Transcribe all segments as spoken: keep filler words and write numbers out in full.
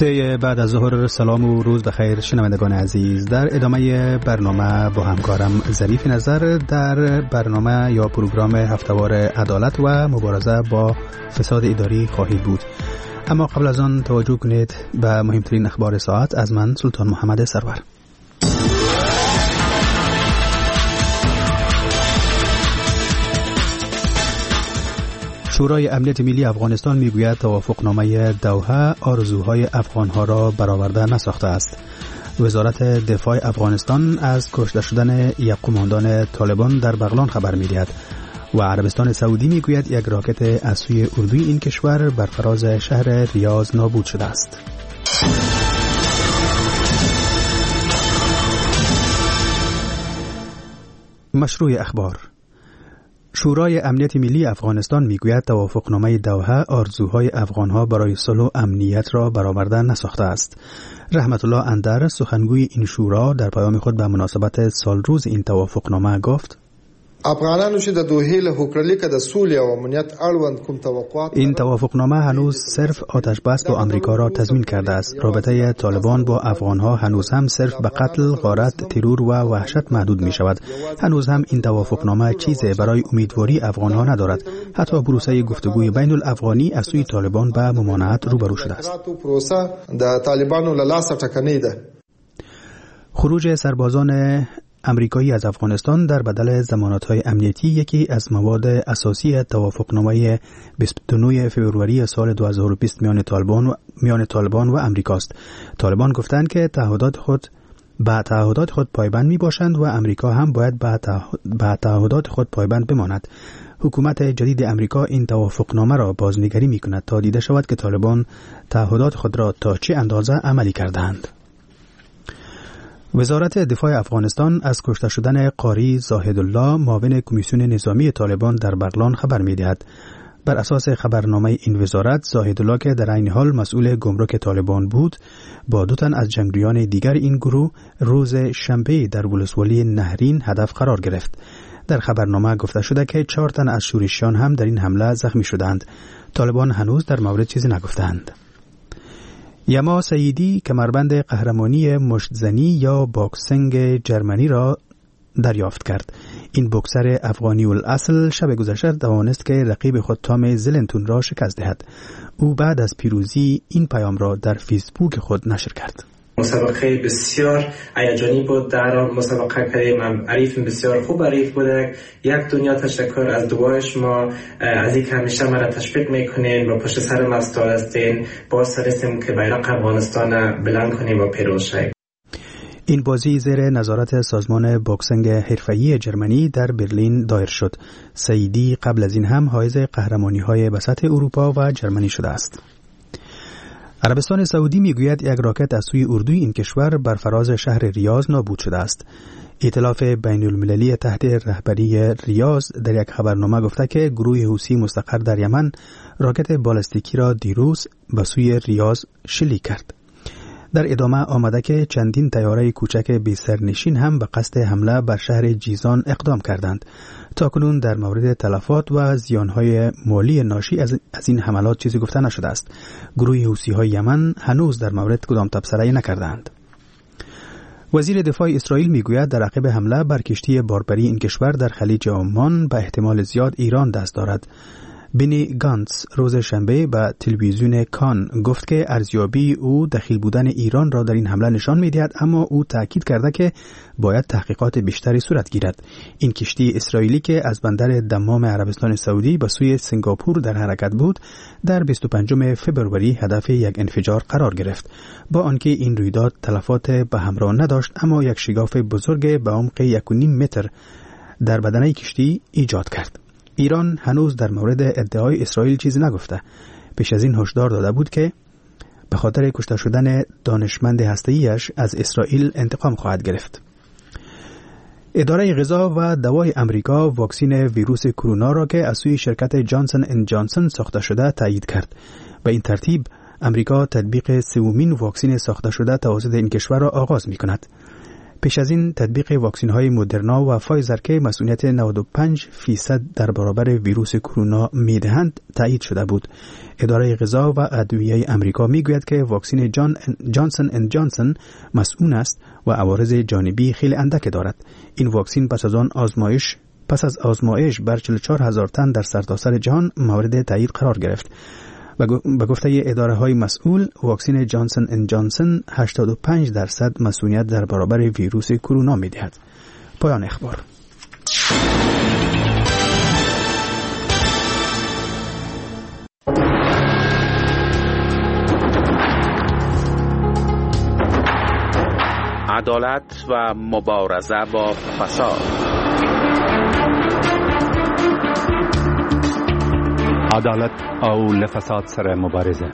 طی بعد از ظهر سلام و روز بخیر شنوندگان عزیز. در ادامه برنامه با همکارم ظریف نظر در برنامه یا پروگرام هفته‌وار عدالت و مبارزه با فساد اداری خواهید بود. اما قبل از آن توجه کنید به مهمترین اخبار ساعت از من سلطان محمد سرور. شورای امنیت ملی افغانستان میگوید توافقنامه دوحه آرزوهای افغانها را برآورده نساخته است. وزارت دفاع افغانستان از کشته شدن یک قماندان طالبان در بغلان خبر میدهد و عربستان سعودی میگوید یک راکت از سوی اردوی این کشور بر فراز شهر ریاض نابود شده است. مشروع اخبار. شورای امنیت ملی افغانستان میگوید توافقنامه دوحه آرزوهای افغانها برای صلح و امنیت را برآورده نساخته است. رحمت الله اندر سخنگوی این شورا در پیام خود به مناسبت سالروز این توافقنامه گفت: افغانانو چې د دوحې له هوکړلیکه د سولې او امنیت اړوند کوم توقعات این توافقنامه هنوز صرف آتش بس با آمریکا را تضمین کرده است. رابطه طالبان با افغانها هنوز هم صرف به قتل، غارت، ترور و وحشت محدود می شود. هنوز هم این توافقنامه چیزی برای امیدواری افغانها ندارد. حتی پروسه گفتگوی بین الافغانی از سوی طالبان به ممانعت روبرو شده است. خروج سربازان امریکایی از افغانستان در بدل ضمانت‌های امنیتی یکی از مواد اساسی توافقنامه بیست و نه فوریه سال دو هزار و بیست میان طالبان و میان طالبان و امریکاست. طالبان گفتند که تعهدات خود به تعهدات خود پایبند میباشند و امریکا هم باید به تعهدات خود پایبند بماند. حکومت جدید امریکا این توافقنامه را بازنگری میکند تا دیده شود که طالبان تعهدات خود را تا چه اندازه عملی کردند. وزارت دفاع افغانستان از کشته شدن قاری زاهدالله معاون کمیسیون نظامی طالبان در بغلان خبر می‌دهد. بر اساس خبرنامه این وزارت، زاهدالله که در این حال مسئول گمرک طالبان بود، با دو تن از جنگجویان دیگر این گروه روز شنبه در ولسوالی نهرین هدف قرار گرفت. در خبرنامه گفته شده که چهار تن از شورشیان هم در این حمله زخمی شدند. طالبان هنوز در مورد چیزی نگفتند. یما سیدی کمربند قهرمانی مشتزنی یا باکسینگ جرمنی را دریافت کرد. این بوکسر افغانی الاصل شب گذشته توانست که رقیب خود تام زلنتون را شکست دهد. او بعد از پیروزی این پیام را در فیسبوک خود نشر کرد. مسابقه بسیار هیجانی بود. در مسابقه کردیم، حریف بسیار خوب حریف بوده. یک دنیا تشکر از دوایش ما از این که همیشه مرا تشویق میکنین و پشت سر ما استاد هستین. باعث هستیم که بیرق افغانستان بلند کنیم و پیروز شویم. این بازی زیر نظارت سازمان باکسینگ حرفه‌ای جرمنی در برلین دایر شد. سعیدی قبل از این هم حائز قهرمانی‌های به سطح اروپا و جرمنی شده است. عربستان سعودی میگوید یک راکت از سوی اردوی این کشور بر فراز شهر ریاض نابود شده است. ائتلاف بین المللی تحت رهبری ریاض در یک خبرنامه گفته که گروه حوثی مستقر در یمن راکت بالستیکی را دیروز به سوی ریاض شلیک کرد. در ادامه آمده که چندین طیاره کوچک بی سرنشین هم به قصد حمله بر شهر جیزان اقدام کردند. تاکنون در مورد تلفات و زیانهای مالی ناشی از این حملات چیزی گفته نشده است. گروه حوثی‌های یمن هنوز در مورد کدام تبصره نکردند. وزیر دفاع اسرائیل میگوید در عقب حمله بر کشتی باربری این کشور در خلیج عمان به احتمال زیاد ایران دست دارد. بنی گانتس روز شنبه به تلویزیون کان گفت که ارزیابی او دخیل بودن ایران را در این حمله نشان می‌دهد، اما او تاکید کرده که باید تحقیقات بیشتری صورت گیرد. این کشتی اسرائیلی که از بندر دمام عربستان سعودی به سوی سنگاپور در حرکت بود، در بیست و پنجم فوریه هدف یک انفجار قرار گرفت. با آنکه این رویداد تلفات به همراه نداشت، اما یک شگاف بزرگ به عمق یک و نیم متر در بدنه کشتی ایجاد کرد. ایران هنوز در مورد ادعای اسرائیل چیزی نگفته. پیش از این هشدار داده بود که به خاطر کشته شدن دانشمند هسته‌ایش از اسرائیل انتقام خواهد گرفت. اداره غذا و دوای امریکا واکسن ویروس کرونا را که از سوی شرکت جانسن اند جانسن ساخته شده تایید کرد. به این ترتیب امریکا تطبیق سومین واکسن ساخته شده توسط این کشور را آغاز می کند. پیش از این تطبیق واکسن های مدرنا و فایزر که مسئولیت نود و پنج فیصد در برابر ویروس کرونا میدهند تایید شده بود. اداره غذا و ادویه امریکا میگوید که واکسن جان جانسن اند جانسن مسئول است و عوارض جانبی خیلی اندک دارد. این واکسن پس از آن آزمایش پس از آزمایش بر چهل و چهار هزار تن در سرتاسر جهان مورد تایید قرار گرفت. به گفته اداره های مسئول، واکسن جانسن اند جانسن هشتاد و پنج درصد مسئولیت در برابر ویروس کرونا می‌دهد. پایان اخبار. عدالت و مبارزه با فساد. عدالت او لفساد سره مبارزه.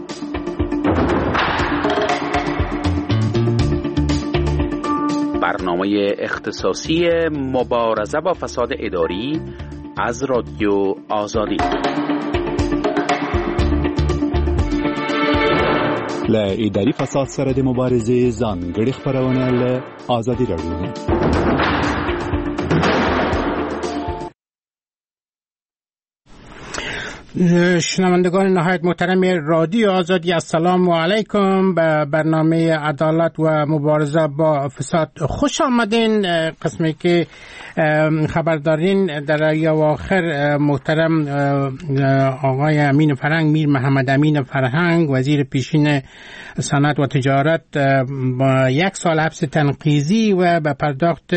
برنامه اختصاصی مبارزه با فساد اداری از رادیو آزادی. ل اداری فساد سره د مبارزه ځانګړي خبرونه ل آزادی رادیو. شنوندگان نهایت محترم رادیو آزادی، السلام علیکم. به برنامه عدالت و مبارزه با فساد خوش آمدین. قسمی که خبر دارین در اواخر محترم آقای امین فرهنگ، میر محمد امین فرهنگ، وزیر پیشین صنعت و تجارت، با یک سال حبس تنقیضی و به پرداخت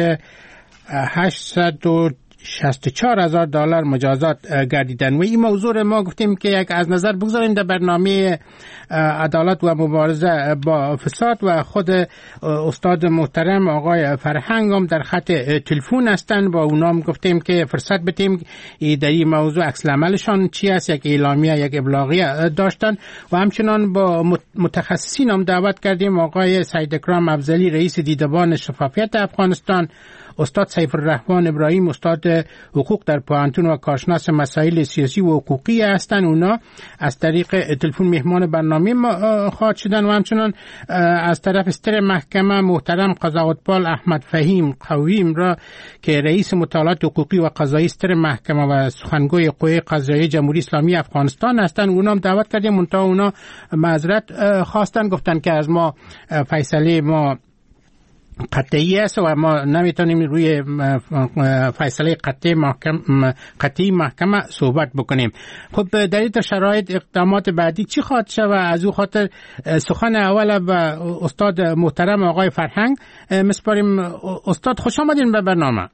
هشتصد و شصت و چهار هزار دلار مجازات گردیدن. و این موضوع ما گفتیم که یک از نظر بگذاریم در برنامه عدالت و مبارزه با فساد و خود استاد محترم آقای فرهنگ هم در خط تلفن هستن. با اونام گفتیم که فرصت بدیم در این موضوع عکس العملشان چی است، یک اعلامیه یک ابلاغیه داشتن. و همچنان با متخصصین هم دعوت کردیم، آقای سید اکرام افضلی رئیس دیدبان شفافیت افغانستان، استاد سیف الرحمن ابراهیم استاد حقوق در پوهنتون و کارشناس مسائل سیاسی و حقوقی هستند. اونا از طریق تلفن مهمان برنامه ما خواهد شدن. و همچنان از طرف ستر محکمه محترم قضاوتبال احمد فهیم قویم را که رئیس مطالعات حقوقی و قضایی ستر محکمه و سخنگوی قوه قضاییه جمهوری اسلامی افغانستان هستند. اونا هم دعوت کردیم، منتها اونا معذرت خواستن، گفتن که از ما فیصله ما قطعی است و ما نمیتونیم روی فیصله قطعی محکمه قطعی محکمه صحبت بکنیم. خب در این شرایط اقدامات بعدی چی خواهد شد؟ و از او خاطر سخن اول به استاد محترم آقای فرهنگ مسپاریم. استاد خوش آمدین به برنامه.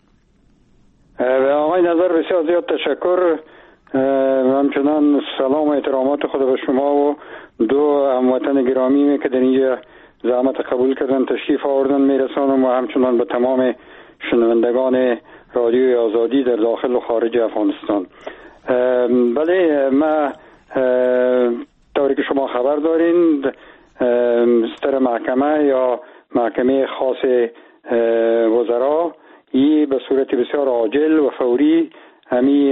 آقای نظر بسیار زیاد تشکر. همچنان سلام و احترامات خود به شما و دو هموطن گرامی که در اینجا زحمت قبول کردن تشریف آوردن میرسانم و همچنان به تمام شنوندگان رادیوی آزادی در داخل و خارج افغانستان. بله، ما طوری که شما خبر دارین ستر محکمه یا محکمه خاص وزرا ای به صورت بسیار عاجل و فوری همی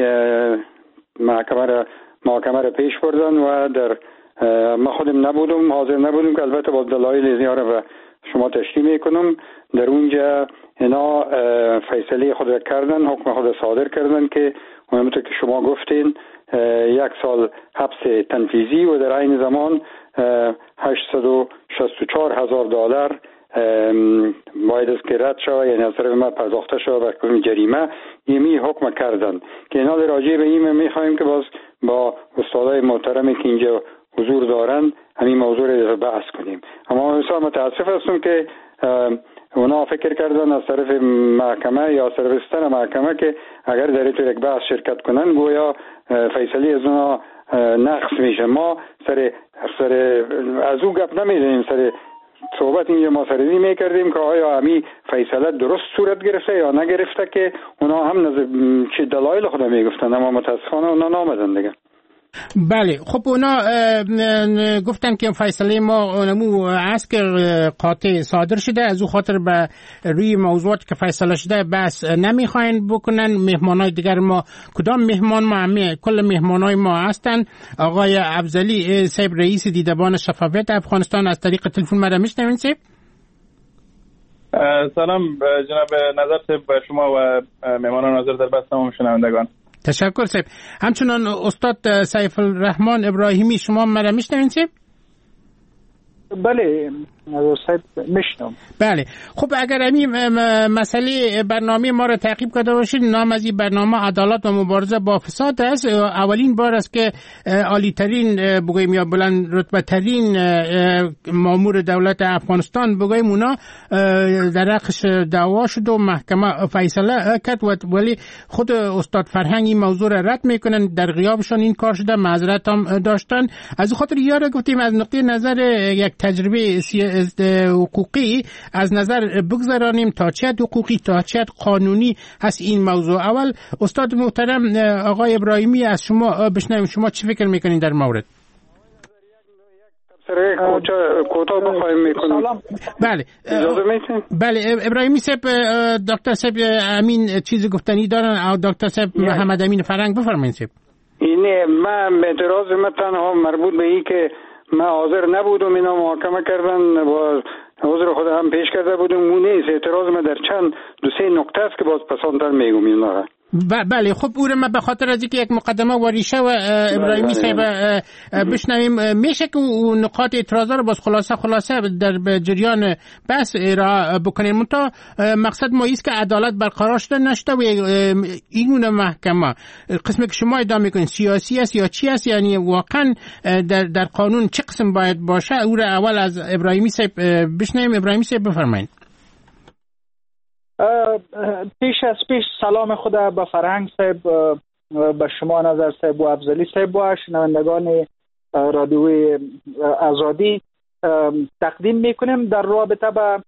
محکمه را محکمه را پیش بردن و در ما خودم نبودم، حاضر نبودم که البته با دلایل زیاد به شما تشریح میکنم. در اونجا اینا فیصله خود کردن، حکم خود صادر کردن که همونطور که شما گفتین یک سال حبس تنفیذی و در عین زمان هشتصد و شصت و چهار هزار دلار باید از که رد شود، یعنی از طرف ما پرداخته شود و کدوم جریمه یمی حکم کردن که اینا در راجع به این میخوایم که باز با استادای محترمی که اینجا حضور دارن همین موضوع رو بحث کنیم. اما بسیار متاسف هستم که اونا فکر کردن از طرف محکمه یا از طرف ستر محکمه که اگر در این یک بحث شرکت کنن گویا فیصله از اونا نقص میشه. ما سر سر از او گپ نمیدونیم، سر صحبت اینجا ما سرزی میکردیم که آیا همی فیصله درست صورت گرفته یا نگرفته، که اونا هم نظر چه دلایل خود میگفتن، اما متاسفانه اونا نامدن دیگه. بله، خب اونا گفتن که فیصله ما نمو است که قاطع صادر شده، از او خاطر به روی موضوعات که فیصله شده بس نمیخواین بکنن. مهمانای دیگر ما کدام مهمان ما همه کل مهمانای ما هستن. آقای افضلی صاحب رئیس دیدبان شفافیت افغانستان از طریق تلفن مرا میشنوین صاحب؟ سلام جناب نظر صاحب به شما و مهمانان حاضر در بحث تمام شنوندگان. تشکر صاحب. همچنان استاد سیف الرحمن ابراهیمی، شما مرا میشنوین صاحب؟ بله صاحب میشنم. بله خب اگر همین مسئله برنامه ما رو تعقیب کرده باشید، نام از این برنامه عدالت و مبارزه با فساد است. اولین بار است که عالی ترین بگوییم یا بلند رتبه ترین مامور دولت افغانستان بگوییم اونا در حقش دعوا شد و محکمه فیصله کرد، ولی خود استاد فرهنگ این موضوع را رد میکنن، در غیابشان این کار شده، معذرت هم داشتن. از خاطر یاره گفتیم از نقطه نظر یک تجربه حقوقی از نظر بگذارانیم تا چه حقوقی تا چه قانونی هست این موضوع. اول استاد محترم آقای ابراهیمی از شما بشنویم، شما چی فکر میکنین در مورد؟ کوتاه بخوایم میکنم. بله بله ابراهیمی صاحب، دکتر صاحب امین چیزی گفتنی دارن او دکتر صاحب محمد امین فرنگ بفرمایید صاحب. اینه من اعتراض من تنها مربوط به این که من حاضر نبودم اینا محاکمه کردن و حضور خود هم پیش کرده بودم، اون نیست. اعتراض من در چند دو سه نکته است که باز پسندتر میگم اینا. بله خب او رو من به خاطر از اینکه یک مقدمه و ریشه و ابراهیمی صاحب بشنویم، میشه که اون نقاط اعتراضا رو باز خلاصه خلاصه در جریان بحث را بکنیم. منتها مقصد ما ایست که عدالت برقرار شده نشده و این محکمه قسمی که شما ادعا میکنید سیاسی است یا چی است، یعنی واقعا در در قانون چه قسم باید باشه، او رو اول از ابراهیمی صاحب بشنویم. ابراهیمی صاحب بفرمایید. پیش از پیش سلام خود به فرهنگ صاحب، به شما نظر صاحب و افضلی صاحب و شنوندگان رادیوی آزادی تقدیم میکنیم در رابطه به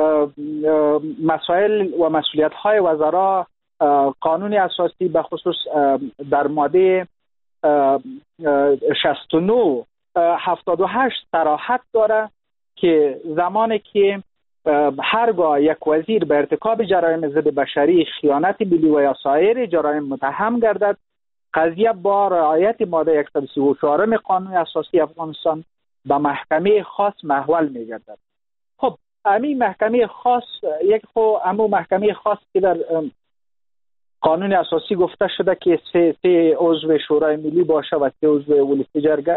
مسائل و مسئولیت های وزرا. قانون اساسی به خصوص در ماده شصت و نه هفتاد و هشت صراحت داره که زمانی که هرگاه یک وزیر به ارتکاب جرایم ضد بشری، خیانت ملی و یا سایر جرایم متهم گردد، قضیه با رعایت ماده صد و سی و چهار قانون اساسی افغانستان به محکمه خاص محول می‌گردد. خب همین محکمه خاص یک خو امو محکمه خاص که در قانون اساسی گفته شده که سه سه عضو شورای ملی باشه و سه عضو ولسی جرگه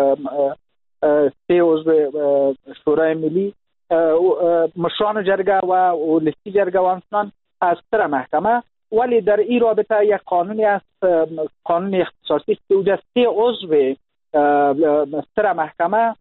سه عضو شورای ملی مشران جرگه و ولسی جرگه و همچنان از سر محکمه. ولی در این رابطه یک قانونی است، قانون اختصاصی که اوجه سه عضو سر محکمه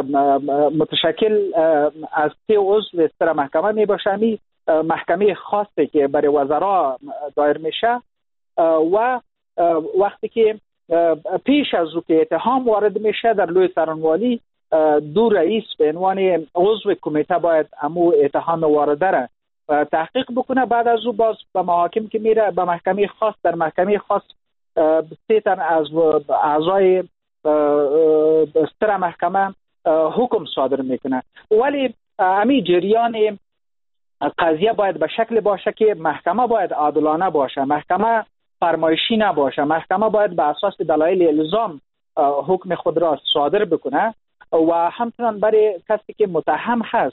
متشکل از سه عضو سر محکمه می باشه. می محکمه خاصی که برای وزرا دایر میشه و وقتی که پیش از او که اتهام وارد میشه در لوی سرانوالی دو رئیس به عنوان عضو کمیته باید امو اتهام وارده را تحقیق بکنه. بعد از او باز به محاکم که میره به محکمه خاص، در محکمه خاص سه تن از اعضای سر محکمه حکم صادر میکنه. ولی همین جریان قضیه باید به شکل باشه که محکمه باید عادلانه باشه، محکمه فرمایشی نباشه، محکمه باید به اساس دلایل الزام حکم خود را صادر بکنه و همچنان برای کسی که متهم هست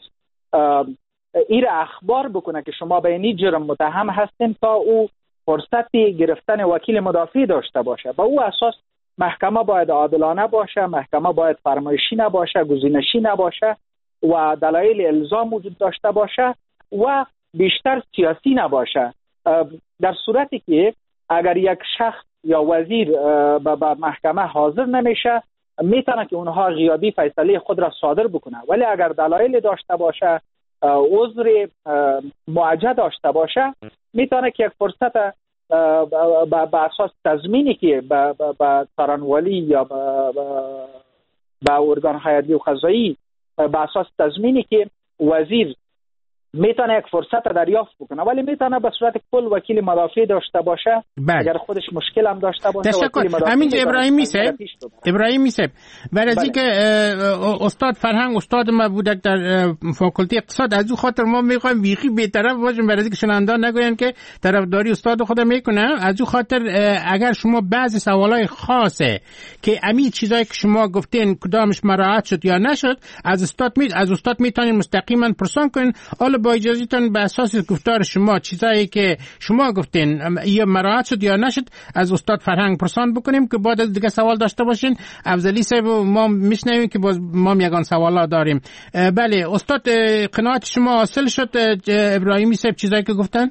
این اخبار بکنه که شما به این جرم متهم هستین تا او فرصتی گرفتن وکیل مدافع داشته باشه. با او اساس محکمه باید عادلانه باشه، محکمه باید فرمایشی نباشه، گزینشی نباشه و دلایل الزام وجود داشته باشه و بیشتر سیاسی نباشه. در صورتی که اگر یک شخص یا وزیر به محکمه حاضر نمیشه میتونه که اونها غیابی فیصله خود را صادر بکنه، ولی اگر دلایل داشته باشه، عذر معجه داشته باشه، میتونه که یک فرصت به اساس تضمینی که به سرانوالی یا به ارگان عدلی و قضایی به اساس تضمینی که وزیر میتونه یک فرصت دریافت بکنه، ولی میتونه به صورت کل وکیل مدافع داشته باشه. بله. اگر خودش مشکل هم داشته باشه تشکر. همین ابراهیمی صاحب ابراهیمی صاحب برای بله. که استاد فرهنگ استاد ما بودک در فاکولته اقتصاد، از او خاطر ما میخوایم ویقی بی‌طرف باشیم برای که شنوندگان نگوین که طرفداری استاد خود میکنه. از او خاطر اگر شما بعضی سوالای خاصه که همین چیزایی که شما گفتین کدامش مراعات شد یا نشد، از استاد می از استاد میتونین مستقیما پرسان کنین. حالا با اجازهتون به اساس گفتار شما چیزایی که شما گفتین یا مراعات شد یا نشد از استاد فرهنگ پرسان بکنیم که بعد دیگه سوال داشته باشین. افضلی صاحب ما میشنویم که باز ما یگان سوالا داریم. بله استاد قناعت شما حاصل شد ابراهیمی صاحب چیزایی که گفتن؟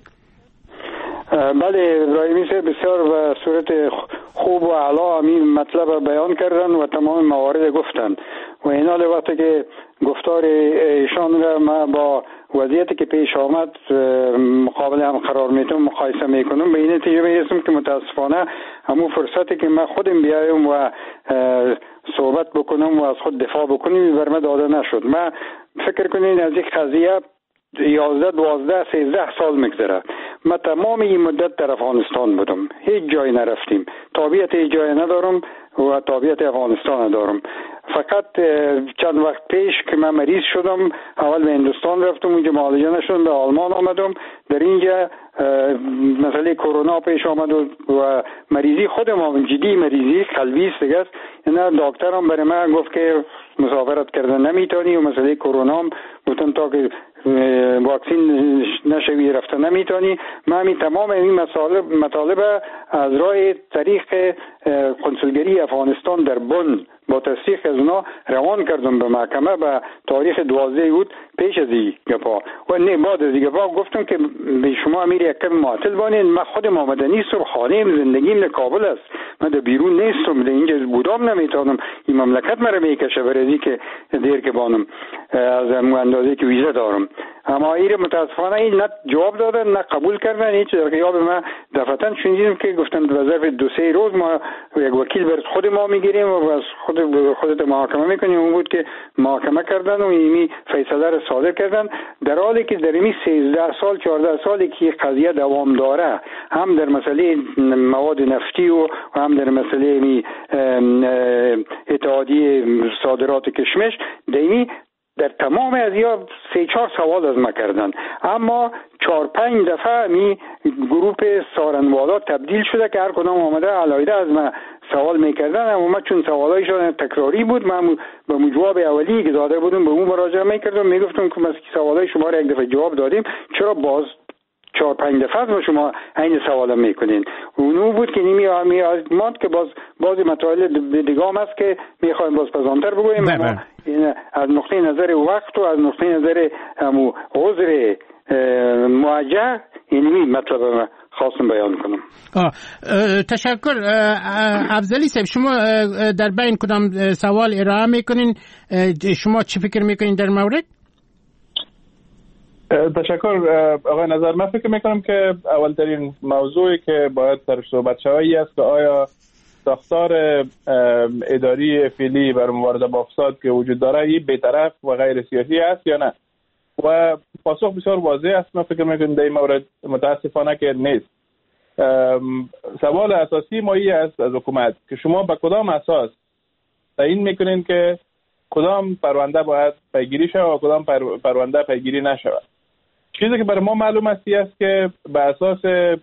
بله ابراهیمی صاحب بسیار به صورت خوب و اعلی همین مطلب بیان کردن و تمام موارد گفتن و این حال وقتی که گفتار ایشان را ما با وضعیتی که پیش آمد مقابل هم قرار میتونم مقایسه میکنم به این نتیجه میرسم که متاسفانه همون فرصتی که من خودم بیایم و صحبت بکنم و از خود دفاع بکنم بر من داده نشد. من فکر کنین از یک قضیه یازده دوازده سیزده سال میگذره. من تمام این مدت در افغانستان بودم، هیچ جایی نرفتیم، تابعیت هیچ جایی ندارم و تابعیت افغانستان ندارم. فقط چند وقت پیش که من مریض شدم اول به هندوستان رفتم، اونجا معالجه نشدم، به آلمان آمدم. در اینجا مسئله کرونا پیش آمد و مریضی خودم هم جدی مریضی قلبی است دیگه. اینا دکترم برای من گفت که مسافرت کردن نمیتونی و مسئله کرونا هم گفتن تا که واکسین نشوی رفته نمیتونی. من همین تمام این مطالب مطالب از راه طریق کنسولگری افغانستان در بن با تصدیق از اونا روان کردم به محکمه به تاریخ دوازده بود پیش از این گپا و نه بعد از این گپا گفتم که به شما امیر یک کم معطل بانین. من خودم آمده نیستم، خانه‌ام زندگیم در کابل است، من در بیرون نیستم، در اینجا بودم نمیتونم این مملکت مرا میکشه برای که دیر که بانم از اندازه که ویزا دارم. اما این متاسفانه این نه جواب دادن نه قبول کردن. هیچ در غیاب من دفعتاً شنیدیم که گفتن به ظرف دو سه روز ما یک وکیل بر خود ما میگیریم و از خود خودت محاکمه میکنیم. اون بود که محاکمه کردن و اینی فیصله را صادر کردن، در حالی که در این سیزده سال چهارده سالی که قضیه دوام داره، هم در مسئله مواد نفتی و هم در مسئله اتحادیه صادرات کشمش دینی در تمام از یا سه چهار سوال از ما کردن. اما چهار پنج دفعه می گروپ سارنوالا تبدیل شده که هر کدام آمده علایده از ما سوال میکردن. اما من چون سوالایشان تکراری بود من به جواب اولی که داده بودم به اون مراجعه میکردم، میگفتم که مثلا سوالای شما را یک دفعه جواب دادیم، چرا باز چهار پنج دفعه با شما این سوالا میکنین؟ اونو بود که نیمی آمی آزماد که باز باز مطالب دیگه هم است که میخوایم باز پزانتر بگویم. اما این از نقطه نظر وقت و از نقطه نظر همو عذر موجه اینمی مطلب خواستم بیان کنم. آه. تشکر. افضلی صاحب شما در بین کدام سوال ارائه میکنین؟ شما چی فکر میکنین در مورد؟ تشکر آقای نظر. من فکر میکنم که اولترین موضوعی که باید سرش صحبت شوی است که آیا ساختار اداری فعلی بر مبارزه با فساد که وجود داره این بی‌طرف و غیر سیاسی است یا نه؟ و پاسخ بسیار واضح است. من فکر میکنم در این مورد متاسفانه که نیست. سوال اساسی ما این است از حکومت که شما به کدام اساس تعیین میکنین که کدام پرونده باید پیگیری شود و کدام پرونده پیگیری نشود؟ چیزی که برای ما معلوم است است که به اساس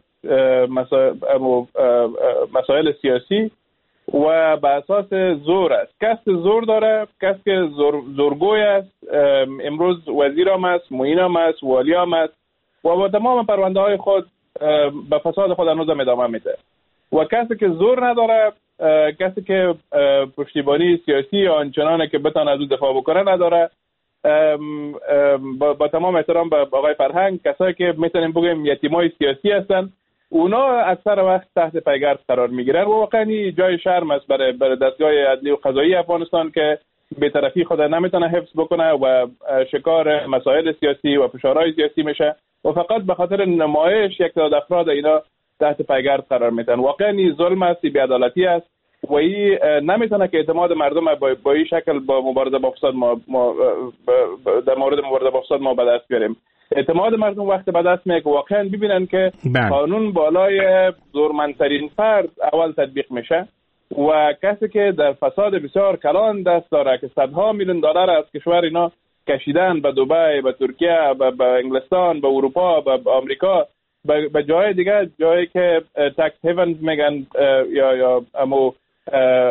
مسائل سیاسی و به اساس زور است. کس زور داره، کس که زور زورگوی است، امروز وزیر هم است، معین هم است، والی هم است و با تمام پرونده های خود به فساد خود هنوز ادامه میده. و کسی که زور نداره، کسی که پشتیبانی سیاسی آنچنانه که بتونه از او دفاع بکنه نداره. با, با تمام احترام به آقای فرهنگ، کسایی که میتونیم بگیم یتیمای سیاسی هستن، اونا اکثر وقت تحت پیگرد قرار میگیرن و واقعا جای شرم است برای برای دستگاه عدلی و قضایی افغانستان که بی‌طرفی خود نمیتونه حفظ بکنه و شکار مسائل سیاسی و فشارهای سیاسی میشه و فقط به خاطر نمایش یک تعداد افراد اینا تحت پیگرد قرار میتن. واقعا ظلم است، بی‌عدالتی است و این نمیتونه که اعتماد مردم با, با این شکل با مبارزه با فساد ما, ما در مورد مبارزه با فساد ما به دست بیاریم. اعتماد مردم وقت به دست میاد که واقعا ببینن که بله. قانون بالای زورمندترین فرد اول تطبیق میشه و کسی که در فساد بسیار کلان دست داره که صدها میلیون دلار از کشور اینا کشیدن به دبی، به ترکیه، به, به انگلستان، به اروپا، به آمریکا، به, به جای دیگه، جایی که تکس هیونز میگن یا یا امو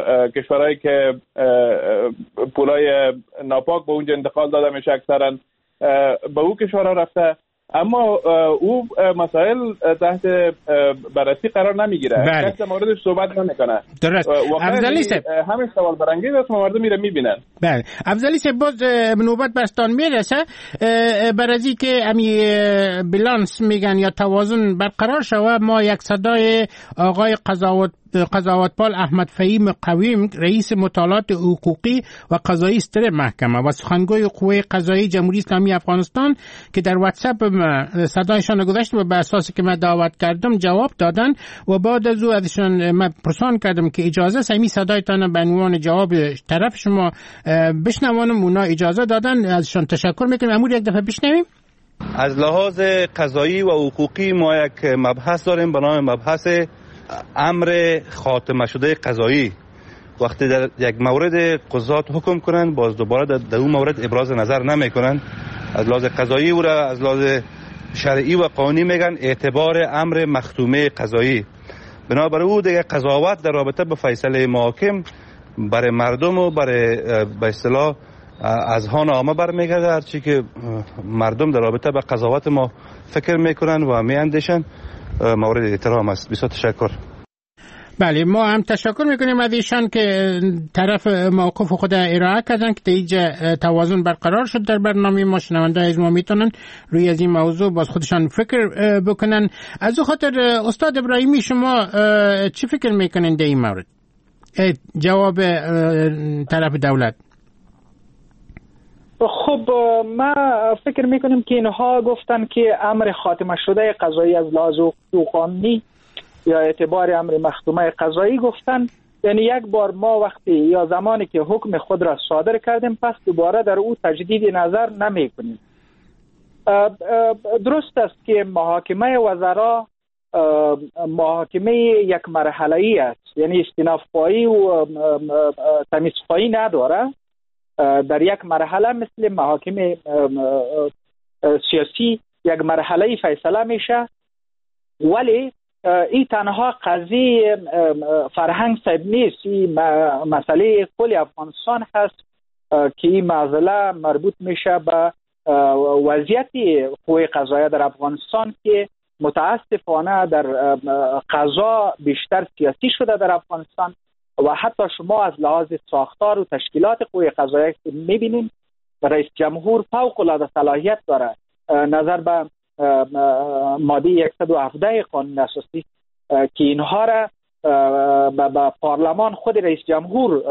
کشورهایی که پولای ناپاک به اونجا انتقال داده میشه اکثرا به او کشورها رفته، اما او مسائل تحت بررسی قرار نمیگیره، کسی موردش صحبت نمیکنه. درست. افضلی صاحب همین سوال برانگیز است، مردم میره میبینن. بله افضلی صاحب باز نوبت برستان میرسه بر از که امی بلانس میگن یا توازن برقرار شوه. ما یک صدای آقای قضاوت قضاوتپال احمد فهیم قویم رئیس مطالعات حقوقی و قضایی استر محکمه و سخنگوی قوه قضایی جمهوری اسلامی افغانستان که در واتساپ صدایشان گذاشت و به اساسی که من دعوت کردم جواب دادن و بعد از او ازشان من پرسان کردم که اجازه سمی صدایتان به عنوان جواب طرف شما بشنوانم. اونا اجازه دادن، ازشان تشکر میکنم. امور یک دفعه بشنویم. از لحاظ قضایی و حقوقی ما یک مبحث داریم به نام مبحث امر خاتمه شده قضایی. وقتی در یک مورد قضات حکم کنند باز دوباره در, در اون مورد ابراز نظر نمی کنند، از لحاظ قضایی او را از لحاظ شرعی و قانونی میگن اعتبار امر مختومه قضایی. بنابراین او دیگه قضاوت در رابطه با فیصله محاکم برای مردم و برای به اصطلاح اذهان عامه برمیگرده. هرچی که مردم در رابطه با قضاوت ما فکر میکنن و میاندیشن مورد احترام است. بسیار تشکر. بله ما هم تشکر میکنیم از ایشان که طرف موقف خود ارائه کردن که اینجا توازن برقرار شد در برنامه ما. شنونده از ما میتونن روی از این موضوع باز خودشان فکر بکنن. از او خاطر استاد ابراهیمی شما چی فکر میکنین در این مورد؟ جواب طرف دولت. خب ما فکر میکنیم که اینها گفتن که امر خاتمه شده قضایی از لحاظ قانونی یا اعتبار امر مختومه قضایی گفتن، یعنی یک بار ما وقتی یا زمانی که حکم خود را صادر کردیم پس دوباره در او تجدید نظر نمی کنیم. درست است که محاکمه وزرا محاکمه یک مرحله‌ای است، یعنی استئناف پایی و تمیز پایی نداره. در یک مرحله مثل محاکم سیاسی یک مرحله فیصله میشه، ولی این تنها قضیه فرهنگ صاحب نیست، این مسئله کل افغانستان هست که این معضله مربوط میشه به وضعیت قوه قضاییه در افغانستان که متاسفانه در قضا بیشتر سیاسی شده در افغانستان و حتی شما از لحاظ ساختار و تشکیلات قوه قضاییه میبینید رئیس جمهور فوق العاده صلاحیت داره نظر به ماده صد و هفده قانون اساسی که اینها را به پارلمان خود رئیس جمهور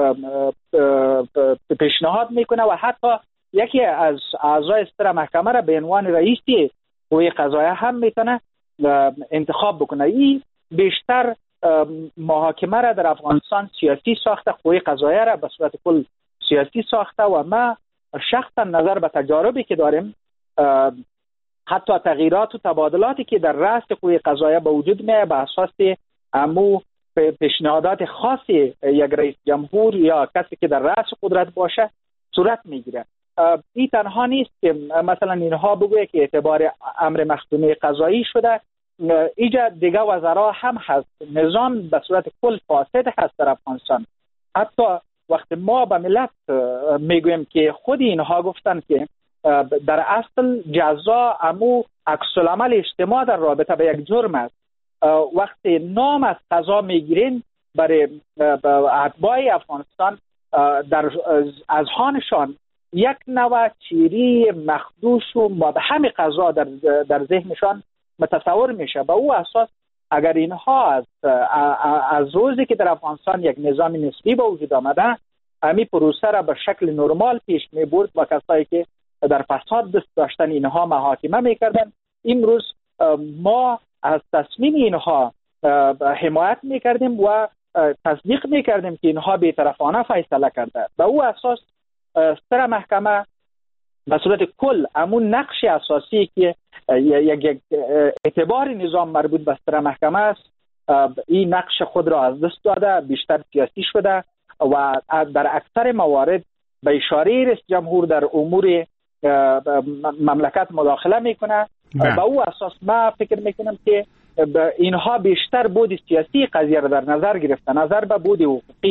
پیشنهاد میکنه و حتی یکی از اعضای استر محکمه را به عنوان رئیس قوه قضاییه هم میتونه انتخاب بکنه. این بیشتر محاکمه را در افغانستان سیاسی ساخته، قوه قضاییه را به صورت کل سیاسی ساخته و ما شخصا نظر به تجاربی که داریم حتی تغییرات و تبادلاتی که در رأس قوه قضاییه به وجود میاد به اساس امو پیشنهادات خاصی یک رئیس جمهور یا کسی که در رأس قدرت باشه صورت میگیره. این تنها نیست که مثلا اینها بگویه که اعتبار امر مختومه قضایی شده، اینجا دیگه وزرا هم هست. نظام به صورت کل فاسد هست در افغانستان. حتی وقتی ما به ملت میگویم که خود اینها گفتن که در اصل جزا امو عکس العمل اجتماع در رابطه به یک جرم است، وقتی نام از قضا میگیرین برای اتباع افغانستان در اذهانشان یک نوع چیری مخدوش و مبهم قضا در در ذهنشان متصور میشه. به او اساس اگر اینها از از روزی که در افغانستان یک نظام نسبی به وجود آمده امی پروسه را به شکل نرمال پیش میبرد و کسایی که در فساد دست داشتن اینها محاکمه میکردن، امروز ما از تصمیم اینها حمایت میکردیم و تصدیق میکردیم که اینها بی‌طرفانه فیصله کرده. به او اساس سر محکمه به صورت کل امون نقش اساسی که یک اعتبار نظام مربوط به سر محکمه است این نقش خود را از دست داده، بیشتر سیاسی شده و در اکثر موارد به اشاره رئیس جمهور در امور مملکت مداخله میکنه. به او اساس ما فکر میکنم که اینها بیشتر بود سیاسی قضیه را در نظر گرفته نظر به بود حقوقی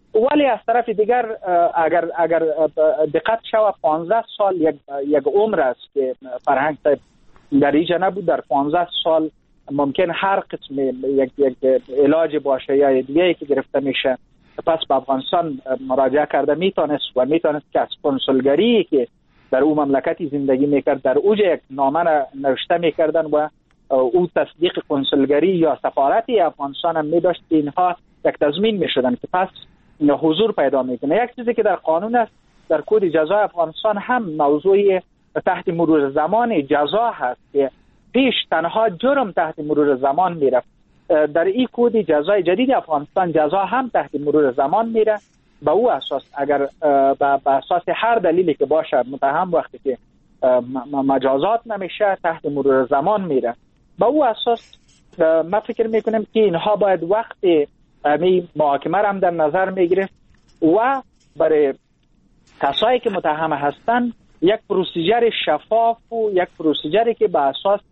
ولی از طرف دیگر اگر اگر دقت شود پانزده سال یک یک عمر است که فرهنگ صاحب در اینجا نبود. در پانزده سال ممکن هر قسم یک یک علاج باشه یا دیگه که گرفته میشه، پس به افغانستان مراجعه کرده میتونست و میتونست که از کنسولگری که در اون مملکتی زندگی میکرد در اوج یک نامه نوشته میکردن و او تصدیق کنسولگری یا سفارتی افغانستان هم میداشت که اینها یک تضمین میشدن که پس حضور پیدا میکنه. یک چیزی که در قانون است، در کد جزای افغانستان هم موضوع تحت مرور زمان جزا هست که پیش تنها جرم تحت مرور زمان میره. در این کد جزای جدید افغانستان جزا هم تحت مرور زمان میره. به او اساس اگر به اساس هر دلیلی که باشه متهم وقتی که مجازات نمیشه تحت مرور زمان میره. به او اساس ما فکر میکنم که اینها باید وقت می محاکمه را هم در نظر میگرفت و برای کسایی که متهم هستند یک پروسیجر شفاف و یک پروسیجری که به اساس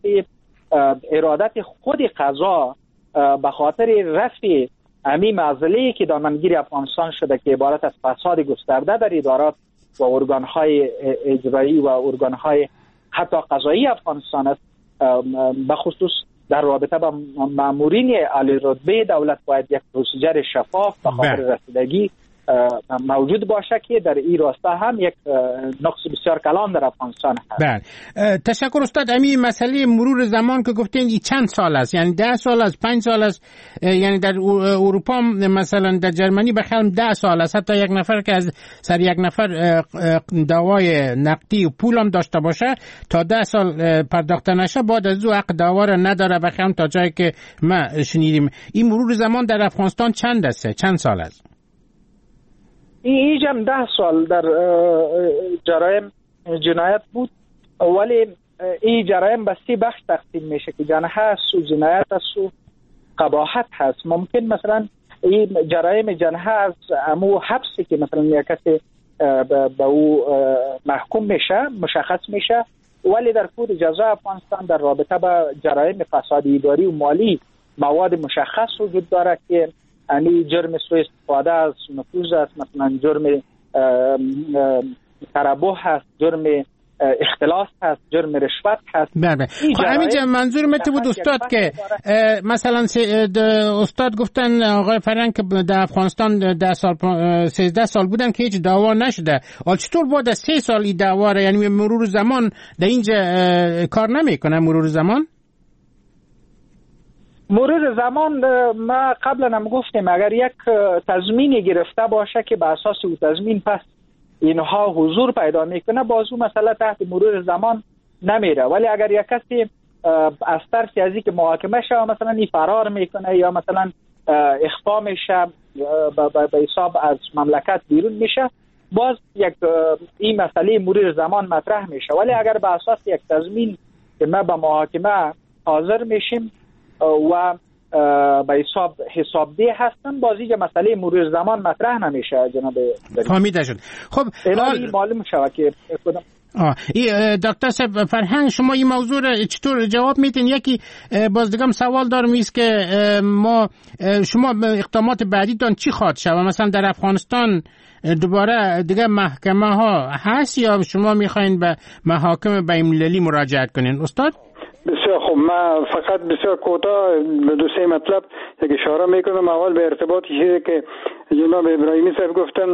ارادت خود قضا به خاطر رفع امی معضله‌ای که دامنگیر افغانستان شده که عبارت از فساد گسترده در ادارات و ارگان‌های اجرایی و ارگان‌های حتی قضایی افغانستان است، به خصوص در رابطه با مامورین عالی رتبه دولت باید یک پروسیجر شفاف به خاطر رسیدگی موجود باشه که در این راستا هم یک نقص بسیار کلان در افغانستان هست. بله، تشکر استاد. امی مسئله مرور زمان که گفتین این چند سال است؟ یعنی ده سال است، پنج سال است؟ یعنی در اروپا مثلا در جرمنی بخیرم ده سال است. حتی یک نفر که از سر یک نفر دعوای نقدی و پول هم داشته باشه تا ده سال پرداخته نشه بعد از او حق دعوا را نداره بخیرم تا جایی که ما شنیدیم. این مرور زمان در افغانستان چند است؟ چند سال است؟ این هم ده سال در جرایم جنایت بود، ولی این جرایم به سی بخش تقسیم میشه که جنایت هست و جنایت هست و قباحت هست. ممکن مثلا این جرایم جنایت هست امو حبسی که مثلا یک کسی به او محکوم میشه مشخص میشه، ولی در کد جزای افغانستان در رابطه با جرایم فساد اداری و مالی مواد مشخص وجود داره که یعنی جرم سوء استفاده از نفوذ است، مثلا جرم تربح هست، جرم اختلاس هست، جرم رشوت هست. بله. خب همینجا منظور مت بود استاد که مثلا استاد گفتن آقای فرهنگ که در افغانستان ده سال سیزده سال بودن که هیچ دعوا نشده. حالا چطور بعد از سه سال این دعوا را، یعنی مرور زمان در اینجا کار نمیکنه؟ مرور زمان مرور زمان ما قبلا هم گفتیم اگر یک تضمینی گرفته باشه که به اساس او تضمین پس اینها حضور پیدا میکنه باز او مسئله تحت مرور زمان نمیره. ولی اگر یک کسی از ترس از اینکه محاکمه شه مثلا این فرار میکنه یا مثلا اخفا میشه به حساب از مملکت بیرون میشه باز یک این مسئله مرور زمان مطرح میشه. ولی اگر به اساس یک تضمین که ما به محاکمه حاضر میشیم و به حساب حسابدهی هستن بازی که مسئله مرور زمان مطرح نمیشه. جناب فهمیده شد. خب الان معلوم شود که آه دکتر صاحب فرهنگ شما این موضوع را چطور جواب میتین؟ یکی باز دیگه سوال دارم است که ما شما اقدامات بعدیتان چی خواهد شد؟ مثلا در افغانستان دوباره دیگه محکمه ها هست یا شما میخواین به محاکم بین‌المللی مراجعه کنین استاد؟ بسیار خوب، من فقط بسیار کوتاه به دو سه مطلب یک اشاره میکنم. اول به ارتباط چیزی که جناب ابراهیمی صاحب گفتن،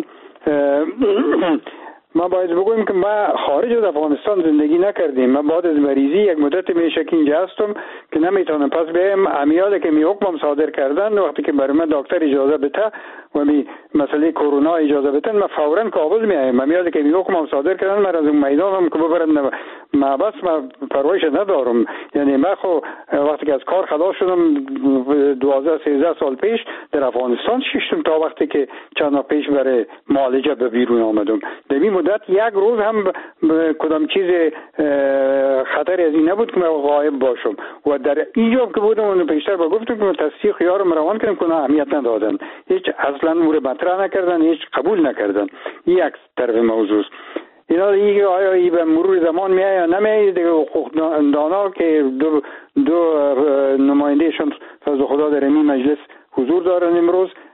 ما باید بگویم که ما خارج از افغانستان زندگی نکردیم. ما بعد از مریضی یک مدت میشه که اینجا هستم که نمیتونم پس بیایم امیالی که می حکمم صادر کردن وقتی که برای من دکتر اجازه بده و می مسئله کرونا اجازه بدن ما فورا کابل میایم. امیالی که می حکمم صادر کردن من از اون میدانم که ببرم ما بس ما پروایش ندارم. یعنی ما خو وقتی که از کار خلاص شدم دوازده سیزده سال پیش در افغانستان شیشتم تا وقتی که چند پیش برای معالجه به بیرون آمدم. در این مدت یک روز هم کدام چیز خطر از این نبود که من غایب باشم و در اینجا که بودم اون پیشتر با گفتم که تصدیق خیارم روان کنم که اهمیت ندادن، هیچ اصلا مورد مطرح نکردن، هیچ قبول نکردن. این یک طرف موضوع. اینا دیگه آیا ای به مرور زمان میای یا نمیای دیگه حقوقدانا که دو دو نمایندهشون فضل خدا در این مجلس حضور دارن امروز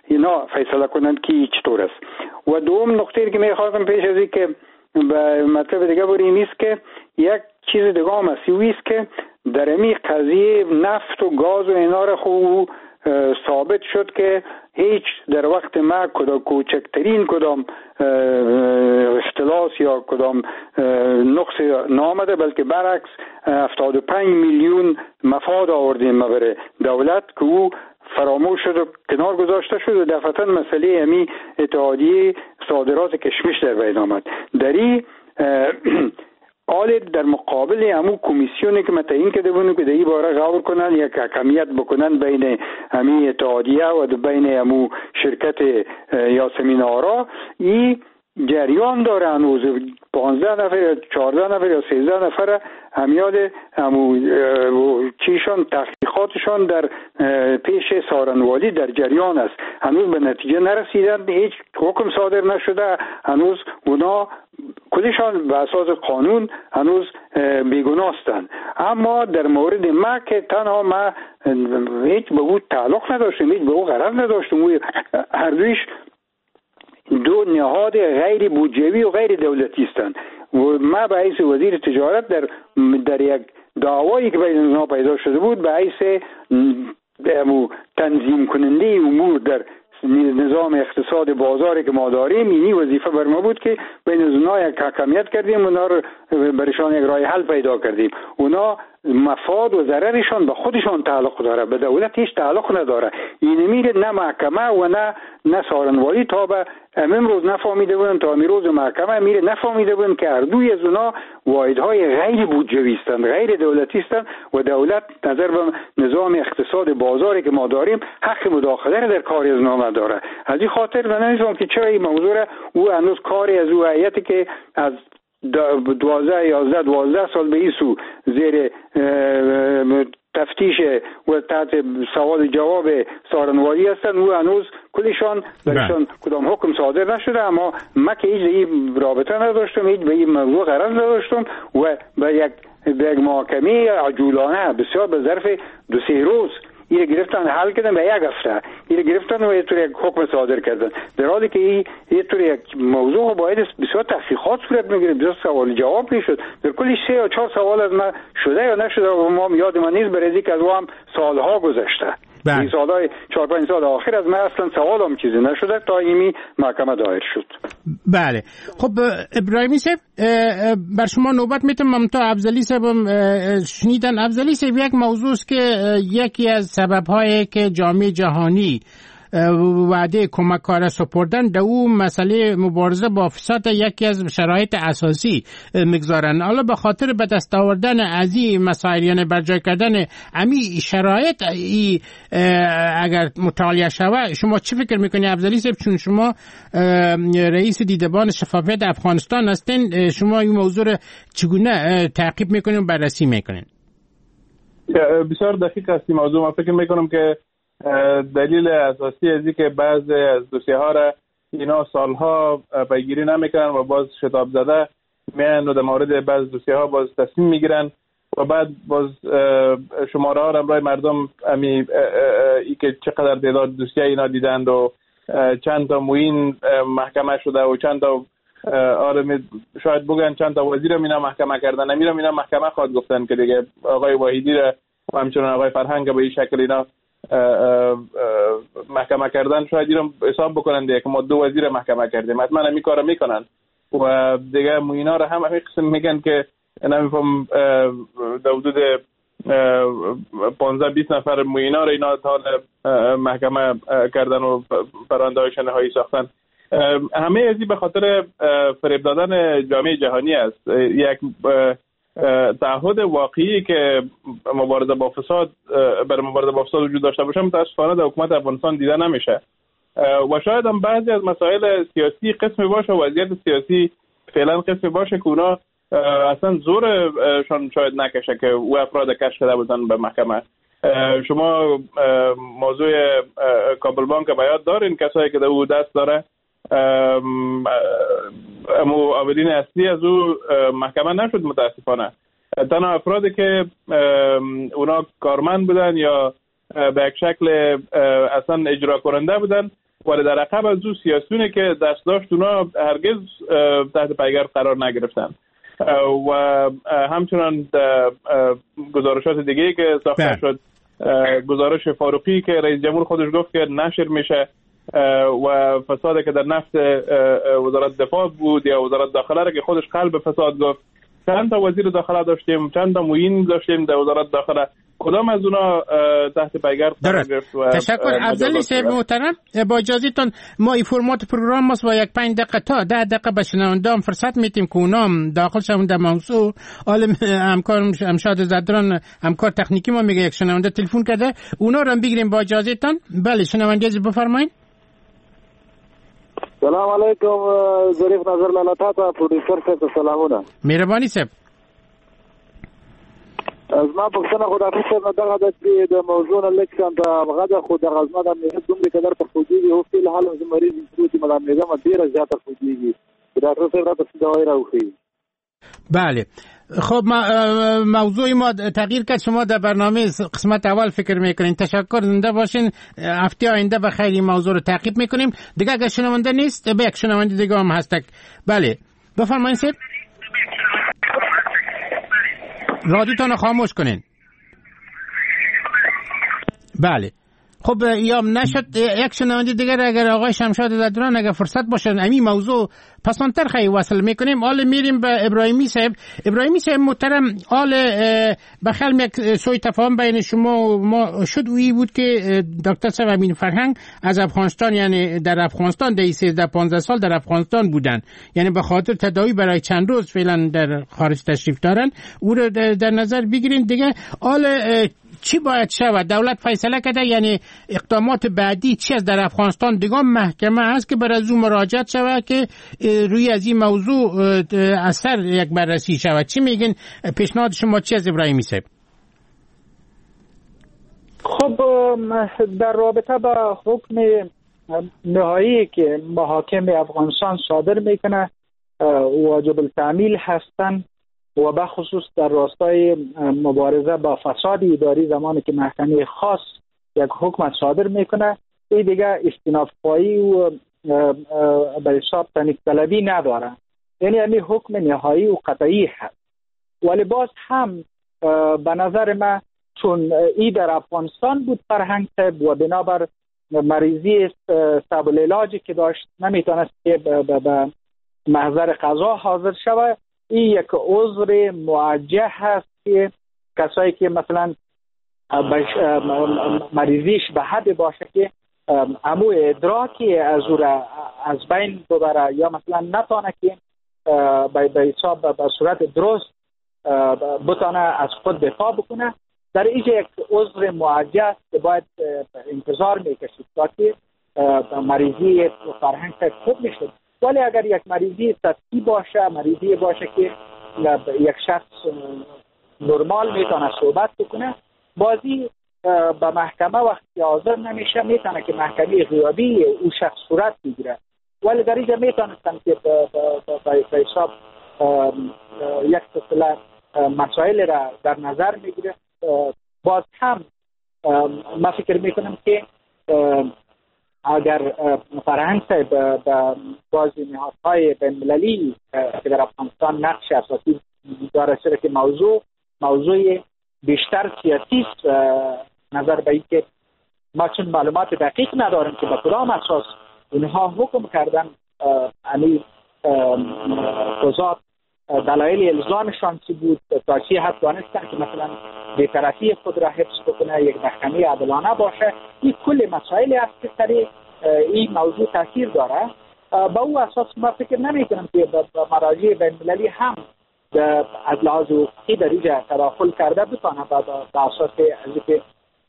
اینا فیصله کنند که چطور است. و دوم نکته که میخواستم پیش از این که به مطلب دیگه بریم است که یک چیز دیگه هم است است که در این قضیه نفت و گاز و اینا را خوب ثابت شد که هیچ در وقت ما کدام کوچکترین کدام اختلاس یا کدام نقص نامده، بلکه برعکس هفتاد و پنج میلیون مفاد آوردیم ما برای دولت که او فراموش شد و کنار گذاشته شد و دفعتا مسئله امی اتحادیه صادرات کشمش در بین آمد. در این حال در مقابل همون کمیسیونی که متعین کرده بودن که در این باره غور کنن یا حکمیت بکنن بین همین اتحادیه و بین همون شرکت یاسمین آرا، این جریان داره هنوز پانزده نفر یا چهارده نفر یا سیزده نفر همیاد همون چیشان تحقیقاتشان در پیش سارنوالی در جریان است. هنوز به نتیجه نرسیدن، هیچ حکم صادر نشده، هنوز اونا کلشان به اساس قانون هنوز بیگناهستند. اما در مورد ما که تنها ما هیچ به او تعلق نداشتیم، هیچ به او غرض نداشتیم، هر دویش دو نهاد غیر بودجوی و غیر دولتی هستند و ما به حیث وزیر تجارت در در یک دعوایی که بین اونها پیدا شده بود به حیث تنظیم کننده امور در نظام اقتصاد بازاری که ما داریم، اینی وظیفه بر ما بود که بین اونها یک حکمیت کردیم، اونا رو برشان یک راه حل پیدا کردیم. اونا مفاد و ضررشان به خودشان تعلق داره، به دولت هیچ تعلق نداره. این میره نه محکمه و نه نه سارنوالی تا به امروز نفهمیده بودن، تا امروز محکمه میره نفهمیده بودن که هر دوی از اونا واحدهای غیر بودجویی هستند، غیر دولتی هستند و دولت نظر به نظام اقتصاد بازاری که ما داریم حق مداخله در کاری از اونا نداره. از این خاطر من نمی‌فهمم که چرا این موضوع او هنوز کاری از او هیئتی که از دوازده یازده دوازده سال به این سو زیر تفتیش و تحت سوال جواب سارنوالی هستن، او هنوز کلشان برشان کدام حکم صادر نشده. اما ما که هیچ این رابطه نداشتم، هیچ به این موضوع غرض نداشتم و به یک به یک محاکمه عجولانه بسیار به ظرف دو سه روز این گرفتن حل کردن، به یک هفته این گرفتن و یه طور یک حکم صادر کردن، در حالی که این یه طور یک موضوع باید بسیار تحقیقات صورت میگیره، بسیار سوال جواب میشد. در کلی سه یا چهار سوال از ما شده یا نشده و ما یاد من نیست، برای که از او هم سالها گذشته. این سالهای چهار پنج سال آخر از من اصلا سوال هم چیزی نشده تا ایمی محکمه دایر شد. بله خب ابراهیمی صاحب بر شما نوبت میتونم. ممتا افضلی صاحب شنیدن. افضلی صاحب یک موضوع است که یکی از سبب‌هایی که جامعه جهانی وعده کمک کار سپردن در اون مسئله مبارزه با فساد یکی از شرایط اساسی میگذارن. حالا به خاطر به دست آوردن از این مسائل یعنی برجای کردن امی شرایط ای اگر مطالعه شود، شما چی فکر میکنی افضلی صاحب؟ چون شما رئیس دیدبان شفافیت افغانستان هستین، شما این موضوع رو چگونه تعقیب میکنین و بررسی میکنین؟ بسیار دقیق است این موضوع. من فکر میکنم که دلیل اساسی از این که بعضی از دوسیه ها را اینا سالها پیگیری نمیکنن و باز شتاب زده میان و در مورد بعض دوسیه ها باز تصمیم میگیرن و بعد باز شماره ها را برای مردم امی ای که چقدر تعداد دوسیه اینا دیدند و چند تا معین محکمه شده و چند تا آره شاید بگن چند تا وزیر هم اینا محکمه کردن، امیرم اینا محکمه خواهد گفتن که دیگه آقای واحدی را و همچنان آقای فرهنگ به این شکل اینا محکمه کردن، شاید ایران حساب بکنن دیگه که ما دو وزیر محکمه کردیم، حتما همین کارو میکنن و دیگه موینا رو هم همین قسم میگن که نمیفهم در حدود پانزده بیست نفر موینا رو اینا تا محکمه کردن و پرونده های شنهایی ساختن. همه ازی به خاطر فریب دادن جامعه جهانی است. یک تعهد واقعی که مبارزه با فساد برای مبارزه با فساد وجود داشته باشه متاسفانه در حکومت افغانستان دیده نمیشه و شاید هم بعضی از مسائل سیاسی قسمی باشه و وضعیت سیاسی فعلا قسمی باشه که اونا اصلا زورشان شاید نکشه که او افراد کش کرده بودن به محکمه. شما موضوع کابل بانک به یاد دارین، کسایی که در او دست داره امو اولین اصلی از او محکمه نشد متاسفانه. تنها افرادی که اونا کارمند بودن یا به یک شکل اصلا اجرا کننده بودن ولی در عقب از او سیاسیونی که دست داشت اونا هرگز تحت پیگرد قرار نگرفتن و همچنان گزارشات دیگه که ساخته شد، گزارش فاروقی که رئیس جمهور خودش گفت که نشر میشه و فسادی که در نفت وزارت دفاع بود یا وزارت داخله را که خودش قلب فساد گفت. چند تا وزیر داخله داشتیم، چند تا معین داشتیم در وزارت داخله، کدام از اونا تحت پیگرد قرار گرفت؟ و تشکر افضل صاحب محترم. با اجازهتون ما این فرمات پروگرام ماست و یک پنج دقیقه تا ده دقیقه به شنونده‌ام فرصت میتیم که اونام داخل شون در موضوع. عالم همکار امشاد زدران همکار تکنیکی ما میگه یک شنونده تلفن کرده، اونا رو هم بگیریم با اجازهتون. بله شنونده بفرمایید. سلام علیکم ظریف نظر لالتا تا پروډوسر صاحب سلامونه. مهرباني صاحب. از ما پښتنه خدای صاحب دغه د موضوع نه لیکم دا غدا خو د غزما د مې دوم د قدر په خوږي او په حال د مریض پروتي مدام نظام ډیره زیاته خوږي ډاکټر صاحب راته دوايي راوخی. بله خب ما موضوع ما تغییر کرد. شما در برنامه قسمت اول فکر میکنین. تشکر، زنده باشین. هفته آینده به خیلی موضوع رو تعقیب میکنیم. دیگه اگر شنونده نیست به یک شنونده دیگه هم هستک. بله بفرمایید صاحب. رادیوتون رو خاموش کنین. بله خب یا نشد یک شنونده دیگر اگر آقای شمشاد زدران اگر فرصت باشه همین موضوع پسانتر خیلی وصل میکنیم. حالا میریم به ابراهیمی صاحب. ابراهیمی صاحب محترم، حال بخیر یک سوی تفاهم بین شما و ما شد وی بود که دکتر صاحب امین فرهنگ از افغانستان، یعنی در افغانستان در سیزده پانزده سال در افغانستان بودن، یعنی به خاطر تداوی برای چند روز فعلا در خارج تشریف دارن، او رو در نظر بگیرین. دیگه حال چی باید شود؟ دولت فیصله کرده، یعنی اقدامات بعدی چی از در افغانستان؟ دیگه محکمه هست که بر از اون مراجعت شود که روی از این موضوع اثر یک بررسی شود. چی میگین؟ پیشنهاد شما چی از ابراهیمی صاحب؟ خب در رابطه با حکم نهایی که محاکم افغانستان صادر میکنه واجب التعمیل هستن و به خصوص در راستای مبارزه با فساد اداری، زمانی که محکمه خاص یک حکم صادر میکنه این دیگه استیناف پایی و به حساب تنیف طلبی نداره، یعنی همین حکم نهایی و قطعی هست. ولی باز هم به نظر من چون ای در افغانستان بود فرهنگ صاحب و بنابر مریضی صعب العلاجی که داشت نمیتونست که به محضر قضا حاضر شود. این یک عذر موجه هست که کسایی که مثلا مریضیش به حد باشه که امو ادراکی از او را از بین ببره یا مثلا نتانه که به حساب به صورت درست بتانه از خود دفاع بکنه، در اینجا یک عذر موجه که باید انتظار میکشید تا که مریضی فرهنگ خوب میشد. ولی اگر یک مریضی سطحی باشه، مریضی باشه که یک شخص نرمال میتونه صحبت بکنه، بازی به محکمه وقتی حاضر نمیشه میتونه که محکمه غیابی او شخص صورت بگیره. ولی در اینجا میتونستن که به حساب یک سلسله مسائل را در نظر میگیره. باز هم ما فکر میکنم که اگر فرهنگ صاحب به بازی نهادهای بین‌المللی که در افغانستان نقش اساسی داره، چرا که موضوع موضوع بیشتر سیاسی است، نظر به این که ما چون معلومات دقیق نداریم که به کدام اساس اینها حکم کردن، یعنی قضات دلایل الزامشان چی بود، تا چی حد دانستن که مثلا بی‌طرفی خود را حفظ بکنه، یک محکمه عادلانه باشه. این کل مسائل است که سر این موضوع تاثیر داره. با او اساس ما فکر نمی‌کنم که مراجع بین‌المللی هم از لحاظ حقوقی در اینجا تداخل کرده بتونه به اساس از اینکه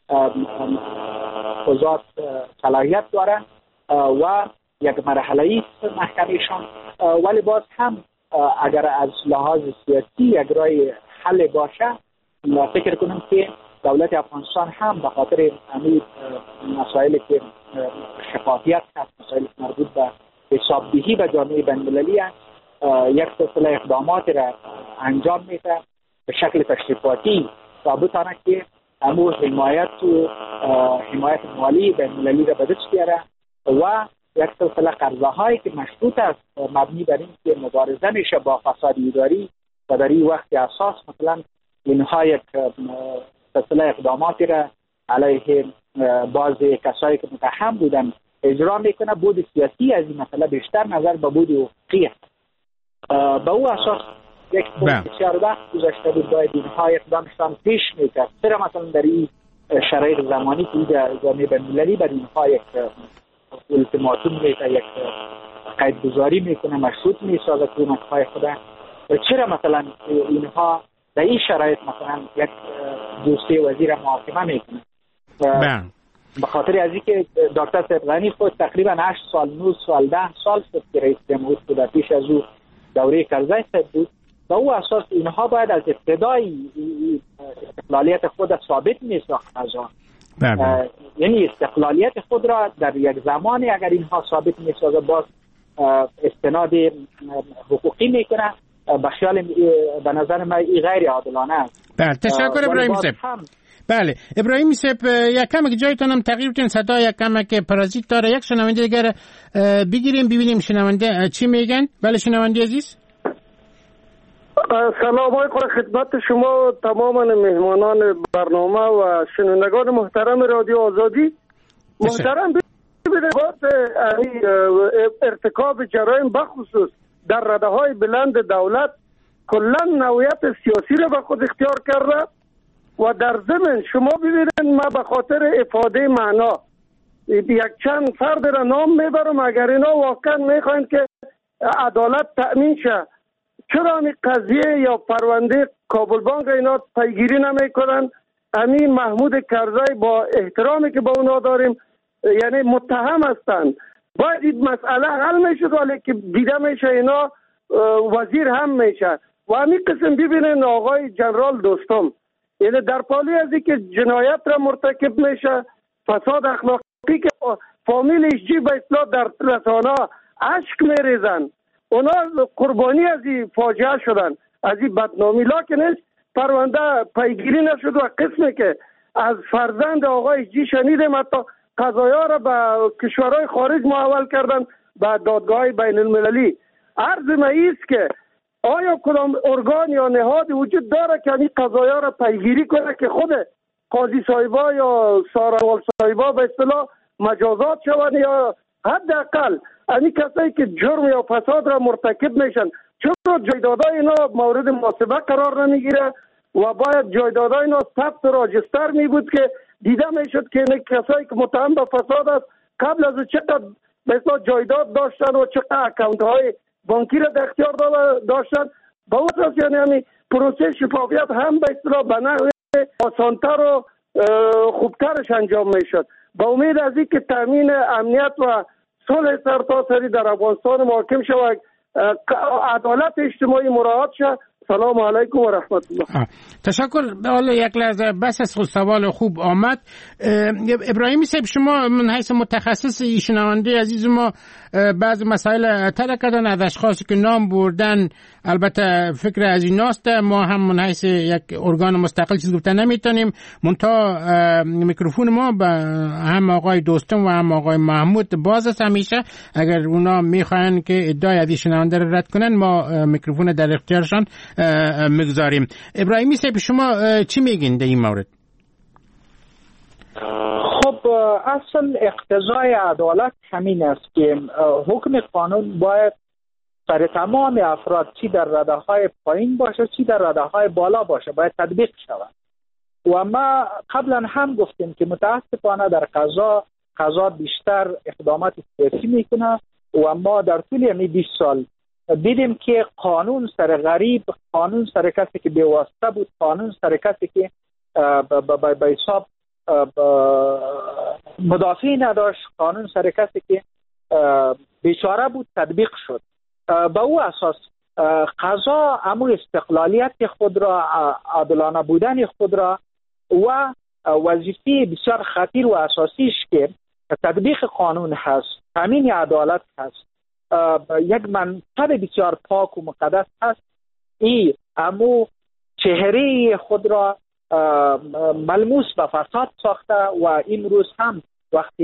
قضات صلاحیت داره و یک مرحله است محکمهشان. ولی باز هم اگر از لحاظ سیاسی یک راه حل باشه، فکر کنم که دولت افغانستان هم به خاطر همین مسائلی که شفافیت هست، مسائل مربوط به حسابدهی به جامعه بین‌المللی یک سلسله اقدامات را انجام میده به شکل تشریفاتی تا بتونه که همون حمایت و حمایت مالی بین‌المللی را به دست بیاره و یک سلسله قرضه‌هایی که مشروط است مبنی بر این که مبارزه میشه با فساد اداری و در این وقت اساس مثلا اینها یک سلسله اقداماتی را علیه بعض کسایی که متهم بودن اجرا میکنه. بود سیاسی از این مسئله بیشتر نظر به بود حقوقی است. به او اساس یک بسیار وقت گذشته بود باید اینها اقدامشان پیش میکرد. چرا مثلا در این شرایط زمانی که جامعه بین‌المللی بر اینها یک التیماتوم میده، یک قیدگذاری میکنه، مشروط میسازه حکومت‌های خود، چرا مثلا اینها در این شرایط مثلا یک دوستی وزیر محاکمه میکنه؟ به خاطر از اینکه دکتر صاحب غنی خود تقریبا هشت سال نه سال ده سال شد که رئیس جمهور بود، پیش از او دوره کرزی صاحب بود. به او اساس اینها باید از ابتدای استقلالیت خود ثابت میساخت از آن. یعنی استقلالیت خود را در یک زمانی اگر اینها ثابت میسازه باز استناد حقوقی میکنه. به خیال به نظر من این غیر عادلانه است. بله تشکر ابراهیم صاحب. بله ابراهیم صاحب یک کم که جایتون هم تغییر کنید، صدا یک کم که پارازیت داره. یک شنونده دیگر بگیریم ببینیم شنونده چی میگن. بله شنونده عزیز سلام علیکم خدمت شما تمام مهمانان برنامه و شنوندگان محترم رادیو آزادی. محترم ببینید ارتکاب جرایم بخصوص در رده های بلند دولت کلا نوعیت سیاسی را به خود اختیار کرده و در ضمن شما ببینید ما به خاطر افاده معنا یک چند فرد را نام میبرم. اگر اینا واقعا میخواین که عدالت تأمین شه، چرا این قضیه یا پرونده کابل بانک اینا پیگیری نمیکنن؟ امین محمود کرزی با احترامی که با اونا داریم یعنی متهم هستند، باید این مسئله حل میشد، ولی که دیده میشه اینا وزیر هم میشه. و همین قسم ببینین آقای جنرال دوستم یعنی در پالی از این که جنایت را مرتکب میشه، فساد اخلاقی که فامیلش جی به اصلاح در رسانه اشک میریزن، اونا قربانی از این فاجعه شدن، از این بدنامی. لکن پرونده پیگیری نشد و قسمی که از فرزند آقای جی شنیدیم حتی قضایا را به کشورهای خارج محول کردن به دادگاه بین المللی. عرض ما ایست که آیا کدام ارگان یا نهاد وجود داره که این قضایا را پیگیری کنه که خود قاضی صاحبا یا ساروال صاحبا به اصطلاح مجازات شوند، یا حداقل این کسایی که جرم یا فساد را مرتکب میشن چرا جایدادای اینا مورد محاسبه قرار نمیگیره و باید جایدادای اینا ثبت راجستر می بود که دیده میشد که این کسایی که متهم به فساد است قبل از چقدر به اصطلاح جایداد داشتن و چقدر اکانت های بانکی را در اختیار داشتن. با اساس یعنی همین پروسه شفافیت هم به اصطلاح به نحو آسانتر و خوبترش انجام میشد. با امید از این که تامین امنیت و صلح سرتاسری در افغانستان محکم شود، عدالت اجتماعی مراعات شد. سلام علیکم و رحمت الله. تشکر. حالا یک لحظه بس از سوال خوب آمد. ابراهیمی صاحب شما من حیث متخصص شنونده عزیز ما بعض مسائل اطلاع کردن از اشخاصی که نام بردن، البته فکر از ایناست، ما هم من حیث یک ارگان مستقل چیز گفتن نمیتونیم، منتها میکروفون ما به هم آقای دوستم و هم آقای محمود باز است همیشه. اگر اونا میخواین که ادعای از شنونده رو رد کنن ما میکروفون در اختیارشان میگذاریم. ابراهیمی صاحب شما چی میگین در این مورد؟ خب اصل اقتضای عدالت همین است که حکم قانون باید برای تمام افراد چی در رده های پایین باشه چی در رده های بالا باشه باید تطبیق شود. و ما قبلا هم گفتیم که متاسفانه در قضا قضا بیشتر اقدامات سیاسی میکنه و ما در طول یعنی بیست سال دیدیم که قانون سر غریب، قانون سر کسی که بی‌واسطه بود، قانون سر کسی که به حساب مدافعی نداشت، قانون سر کسی که بیچاره بود تطبیق شد. با او اساس قضا امو استقلالیت خود را، عادلانه بودن خود را و وظیفه بسیار خطیر و اساسیش که تطبیق قانون هست، تامین عدالت هست، یک منصب بسیار پاک و مقدس هست. این امو چهره خود را ملموس به فساد ساخته و این روز هم وقتی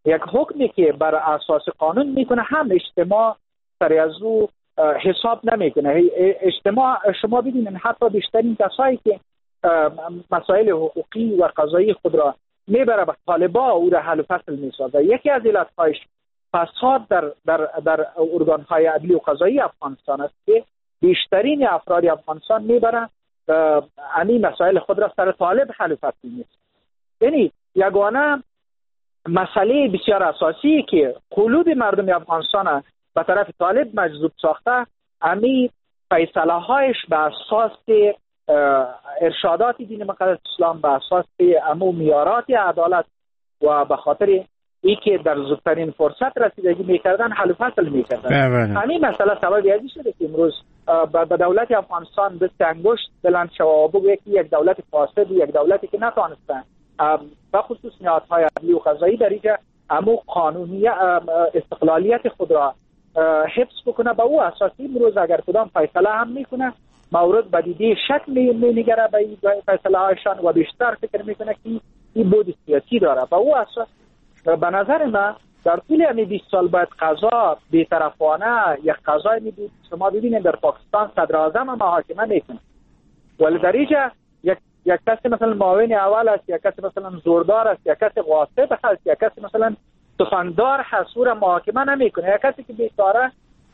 یک حکمی که بر اساس قانون میکنه هم اجتماع سر از او حساب نمیکنه. اجتماع شما ببینید حتی بیشترین کسایی که مسائل حقوقی و قضایی خود را میبره به طالبا او را حل و فصل میسازه. یکی از علتهایش فساد در در در ارگانهای عدلی و قضایی افغانستان است که بیشترین افراد افغانستان میبرن همین مسائل خود را سر طالب حل و فصل میسازه. یعنی یگانه مسئله بسیار اساسی که قلوب مردم افغانستان به طرف طالب مجذوب ساخته همین فیصله هایش به اساس ارشادات دین مقدس اسلام، به اساس امو میارات عدالت و به خاطر ای که در زودترین فرصت رسیدگی میکردن حل و فصل میکردن. همین مسئله سبب ازی شده که امروز به دولت افغانستان دست انگشت بلند شود و بگوید که یک دولت فاسد، یک دولتی که نتوانسته به خصوص نهادهای عدلی و قضایی در اینجا امو قانونی استقلالیت خود را حفظ بکنه. به او اساسی امروز اگر کدام فیصله هم میکنه مورد به دیده شک می‌نگره به این فیصله هایشان و بیشتر فکر میکنه که این بود سیاسی داره. به او اساس به نظر من در طول همین بیست سال باید قضا بی‌طرفانه یک قضای میبود. شما ببینید در پاکستان صدر اعظم محاکمه میکنه ولی در اینجا یک یک کسی مثلا معاون اول است، یک کسی مثلا زوردار است، یک کسی غاصب است، یک کسی مثلا تفنگدار هست او را محاکمه نمیکنه. یک کسی که بیچاره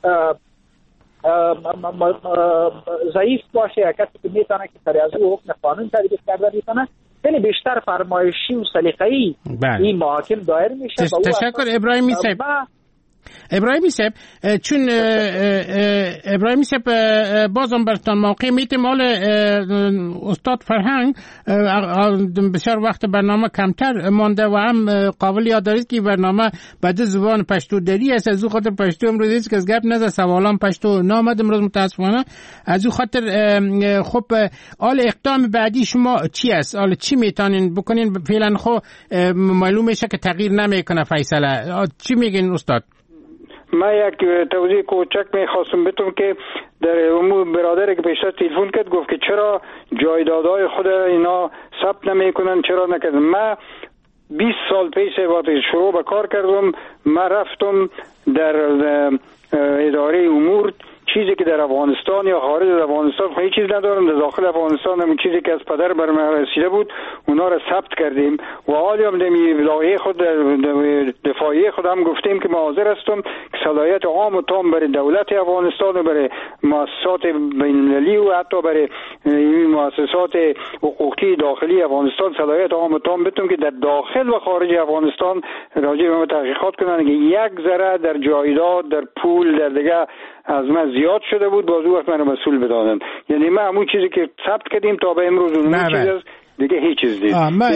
ضعیف باشه، یک کسی که میتونه که سر از او حکم قانون تطبیق کرده میتونه، یعنی بیشتر فرمایشی و سلیقه‌ای این محاکم دایر میشه. تشکر ابراهیمی صاحب. ابراهیمی صاحب چون ابراهیمی صاحب بازم برتان موقع میتیم حال استاد فرهنگ بسیار وقت برنامه کمتر مانده و هم قابل یاد دارید که برنامه بعد زبان پشتو داری است. از او خاطر پشتو امروز است که از گپ نزد سوالان پشتو نامد امروز متاسفانه. از او خاطر خب حال اقدام بعدی شما چی است؟ حال چی میتونین بکنین؟ فعلا خو معلوم میشه که تغییر نمیکنه فیصله. چی میگین استاد؟ من یک توضیح کوچک میخواستم بتونم که در امور برادر که پیشتر تلفن کرد گفت که چرا جایدادهای خود اینا ثبت نمیکنن، چرا نکردن. من بیست سال پیش وقتی شروع به کار کردم من رفتم در اداره امور، چیزی که در افغانستان یا خارج از افغانستان خیلی چیز ندارم، در داخل افغانستان هم چیزی که از پدر بر من رسیده بود اونا را ثبت کردیم و حالی هم دمی لایحه خود دفاعی خود هم گفتیم که ما حاضر هستم که صلاحیت عام و تام برای دولت افغانستان و برای مؤسسات بین‌المللی و حتی برای مؤسسات حقوقی داخلی افغانستان صلاحیت عام و تام بدم که در داخل و خارج افغانستان راجع به ما تحقیقات کنن که یک ذره در جایداد، در پول، در دیگه از من زیاد شده بود، باز او وقت من مسئول بدانن. یعنی ما همون چیزی که ثبت کردیم تا به امروز اون چیز دیگه هیچ چیز نیست. من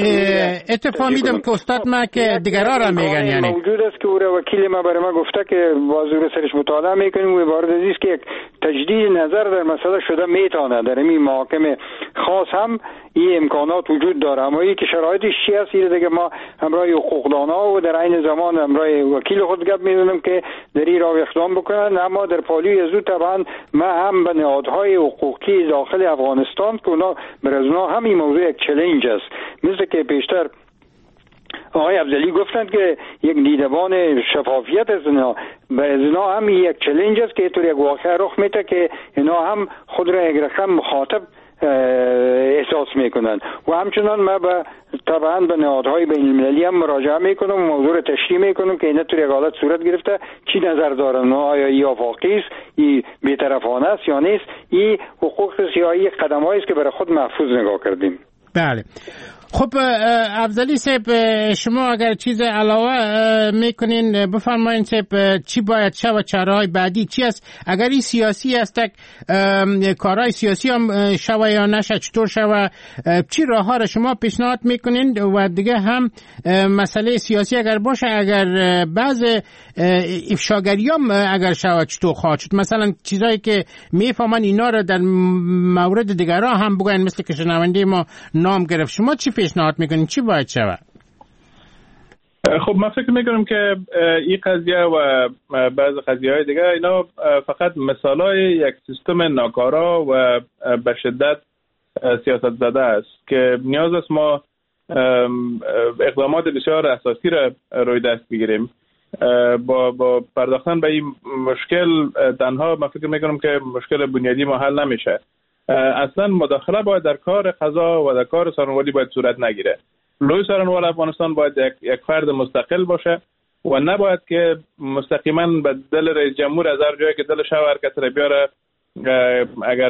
اتفاق میدم که استاد ما که دیگران را میگن، یعنی موجود است که او وکیل ما برای ما گفته که باز او سرش مطالعه میکنیم و وارد است که یک تجدید نظر در مسئله شده میتونه در این محاکمه خاص هم این امکانات وجود داره. اما این که شرایطش چی است دیگه ما همراه حقوقدانا و در عین زمان همراه وکیل خود گپ میزنم که در این راه اقدام بکنن. اما در پالی از او طبعا ما هم به نهادهای حقوقی داخل افغانستان که اونا بر از اونا هم این موضوع یک چالش است، مثل که پیشتر آقای افضلی گفتند که یک دیدبان شفافیت از اینا برای اینا هم یک چالش است که طور یک واقعه رخ میده که اینا هم خود را یک رقم مخاطب احساس میکنن و همچنان ما به طبعا به نهادهای بین المللی هم مراجعه میکنم و موضوع را تشریح میکنم که اینا طور یک حالت صورت گرفته چی نظر دارن، آیا این آفاقی است، این بی‌طرفانه است یا نیست، این حقوق سیاسی قدم‌هایی است که برای خود محفوظ نگاه کردیم. بله. خب افضلی صاحب شما اگر چیز علاوه میکنین بفرمایین صاحب چی باید شه و چرای بعدی چی است؟ اگر این سیاسی است کارهای سیاسی هم شوه یا نشه چطور شوه، چی راه ها را شما پیشنهاد میکنین؟ و دیگه هم مسئله سیاسی اگر باشه اگر بعض افشاگری هم اگر شوه چطور خواهد شد؟ مثلا چیزایی که میفهمن اینا را در مورد دیگران هم بگوین مثل که شنونده ما نام گرفت. شما چی پیشنهاد میکنین؟ چی باید شود؟ خب من فکر میکنم که این قضیه و بعض قضیه های دیگه اینا فقط مثال های یک سیستم ناکارا و به شدت سیاست زده است که نیاز است ما اقدامات بسیار اساسی را روی دست بگیریم. با با پرداختن به این مشکل تنها من فکر میکنم که مشکل بنیادی ما حل نمیشه. اصلا مداخله باید در کار قضا و در کار سارنوالی باید صورت نگیره. لوی سارنوال افغانستان باید یک, یک فرد مستقل باشه و نباید که مستقیما به دل رئیس جمهور از هر جایی که دلش هر کس را بیاره، اگر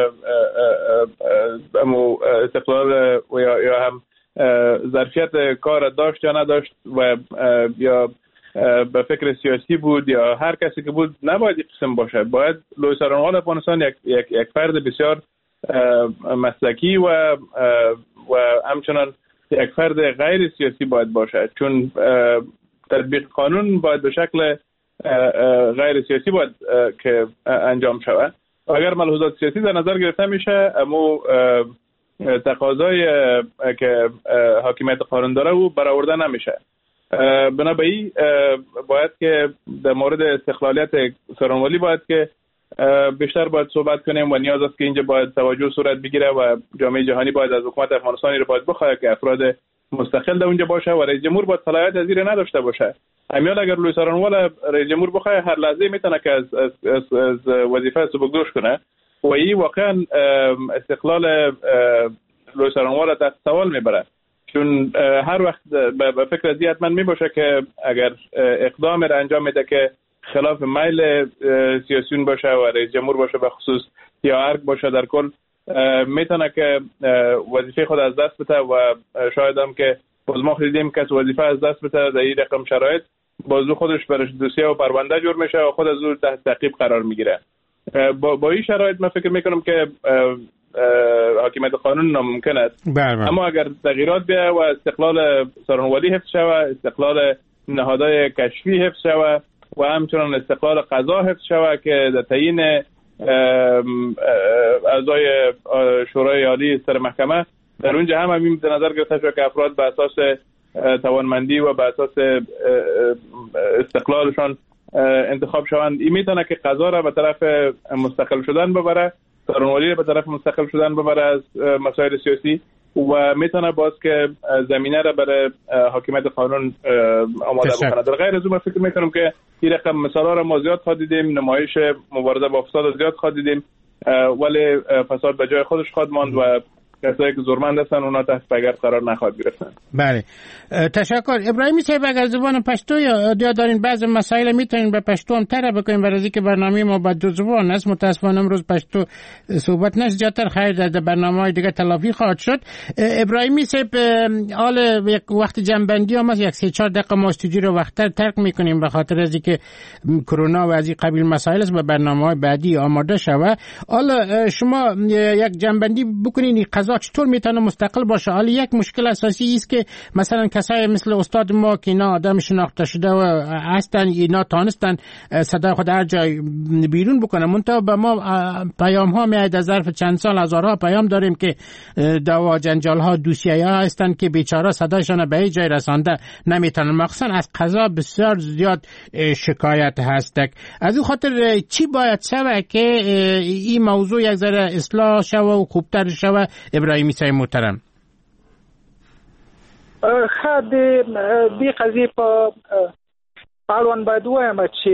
استقلال یا یا هم ظرفیت کار داشت یا نداشت و یا به فکر سیاسی بود یا هر کسی که بود، نباید این قسم باشه. باید لوی سارنوال افغانستان یک یک یک فرد بسیار مسلکی و و همچنان یک فرد غیر سیاسی باید باشه، چون تطبیق قانون باید به شکل غیر سیاسی باید که انجام شود. اگر ملحوظات سیاسی در نظر گرفته میشه، اما تقاضای که حاکمیت قانون داره او برآورده نمیشه. بنابراین باید که در مورد استقلالیت سارنوالی باید که بیشتر باید صحبت کنیم و نیاز است که اینجا باید توجه صورت بگیره و جامعه جهانی باید از حکومت افغانستانی رو باید بخواد که افراد مستقل در اونجا باشه و رئیس جمهور باید صلاحیت از این نداشته باشه. امیال اگر لوی سارنوال رئیس جمهور بخواد هر لحظه میتونه که از از, از, از وظیفه سبکدوش کنه و این واقعا استقلال لوی سارنوال تحت سوال میبره، چون هر وقت به فکر از حتما میباشه که اگر اقدام را انجام میده که خلاف میل سیاسیون باشه و رئیس جمهور باشه به خصوص یا ارگ باشه، در کل میتونه که وظیفه خود از دست بده و شاید هم که باز ما دیدیم که وظیفه از دست بده در این رقم شرایط بازو خودش برش دوسیه و پرونده جور میشه و خود از اون تحت تعقیب قرار میگیره. با, با این شرایط من فکر میکنم که حاکمیت قانون ناممکن است. بله. اما اگر تغییرات بیاید و استقلال سارنوالی حفظ شود، استقلال نهادهای کشفی حفظ شود و همچنان استقلال قضا حفظ شود که در تعیین اعضای شورای عالی سر محکمه در اونجا هم همین در نظر گرفته شد که افراد به اساس توانمندی و به اساس استقلالشان انتخاب شوند. این میتونه که قضا را به طرف مستقل شدن ببره، سارنوالی را به طرف مستقل شدن ببره از مسائل سیاسی و میتونه باز که زمینه را برای حاکمیت قانون آماده بکنه. در غیر از اون فکر میکنم که این رقم مثالا را ما زیاد خواهد دیدیم، نمایش مبارزه با فساد زیاد خواهد دیدیم، ولی فساد به جای خودش خواهد ماند و کسایی که زورمند هستن اونا تحت پایگرد قرار نخواهد گرفتن. بله، تشکر. ابراهیمی صاحب اگر زبان پشتو یا دارین بعض مسائل میتونین به پشتو هم طرح بکنین، برای که برنامه ما با دو زبان است. متاسفانه امروز پشتو صحبت نشد، زیادتر خیر در برنامه‌های دیگه تلافی خواهد شد. ابراهیمی صاحب حال یک وقت جنبندی هم از یک سه چهار دقیقه ما استودیو رو وقتتر ترک میکنیم به خاطر از اینکه کرونا و از این قبیل مسائل است، به برنامه‌های بعدی آماده شوه. حالا شما یک جنبندی بکنین قضا چطور میتونه مستقل باشه؟ حالا یک مشکل اساسی است که مثلا کسایی مثل استاد ما که اینا آدم شناخته شده و هستن، اینا تانستن صدای خود هر جای بیرون بکنن، منتها به ما پیام ها میاد از ظرف چند سال هزارها پیام داریم که دعوا جنجال ها دوسیه ها هستن که بیچاره صدایشان به جای رسانده نمیتونن. مخصوصا از قضا بسیار زیاد شکایت هست. از این خاطر چی باید شوه که این موضوع یک ذره اصلاح شوه و خوبتر شوه؟ ابراهیمی صاحب محترم. خد دی قضیه په اړوند باید وایم چې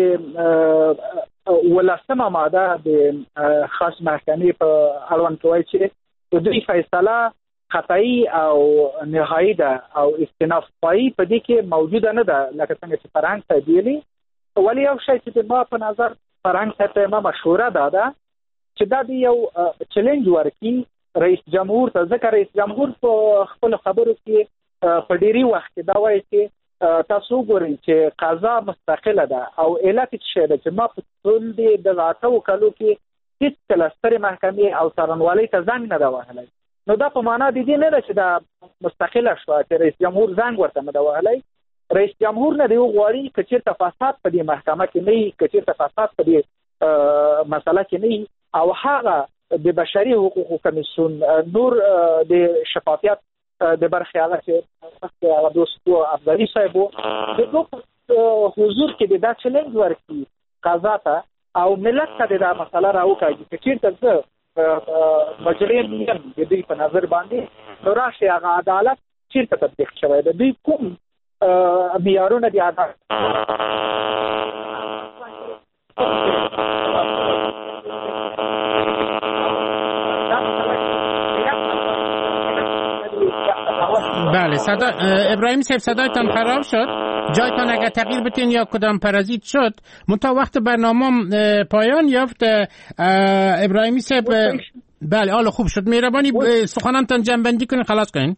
ولسمه ماده د خاص محکمې په اړوند کې وایي چې د دوی فیصله قطعي او نهایي ده او استناف پایي په دې کې موجوده نه ده، لکه څنګه چې فرهنګ ته ویلي. ولی یو شی چې ما په نظر فرهنګ ته ما مشوره ده ده چې دا د یو چیلنج ورکړي رئیس جمهور ته، ځکه رئیس جمهور په خپل خبرو کې په ډېری وخت کې دا وایي چې تاسو ګورئ چې قضا مستقله ده او علت څه ده چې ما په ټول دې د اتو کالو کې هیڅ کله سترې محکمې او څارنوالۍ ته زنګ نه ده وهلی. نو دا په معنا د دې نه ده چې دا مستقله شوه چې رئیس جمهور زنګ ورته نه ده وهلی. رئیس جمهور نه دی غواړي که چېرته فساد په دې محکمه کې نه وي، که چېرته فساد په دې مسله کې نه وي، او هغه د بشري حقوقو کمیسیون نور د شفافیت د برخې هغه چې هغه دوستو افضلي صاحب د دوه حضور کې د دا چیلنج ورکړي قضا ته او ملت ته د دا مسله راوکاږي چې چېرته زه مجرم یم د دوی په نظر باندې، نو راشي هغه عدالت چیرته تطبیق شوی دی؟ دوی کوم معیارونه دي عدالت بله صدا ابراهیم صاحب صدایتان خراب شد، جایتان اگر تغییر بتین یا کدام پرازیت شد منتها وقت برنامه پایان یافت. ابراهیمی صاحب بله حالا خوب شد، مهربانی سخنانتان جمع‌بندی کنین خلاص کنین.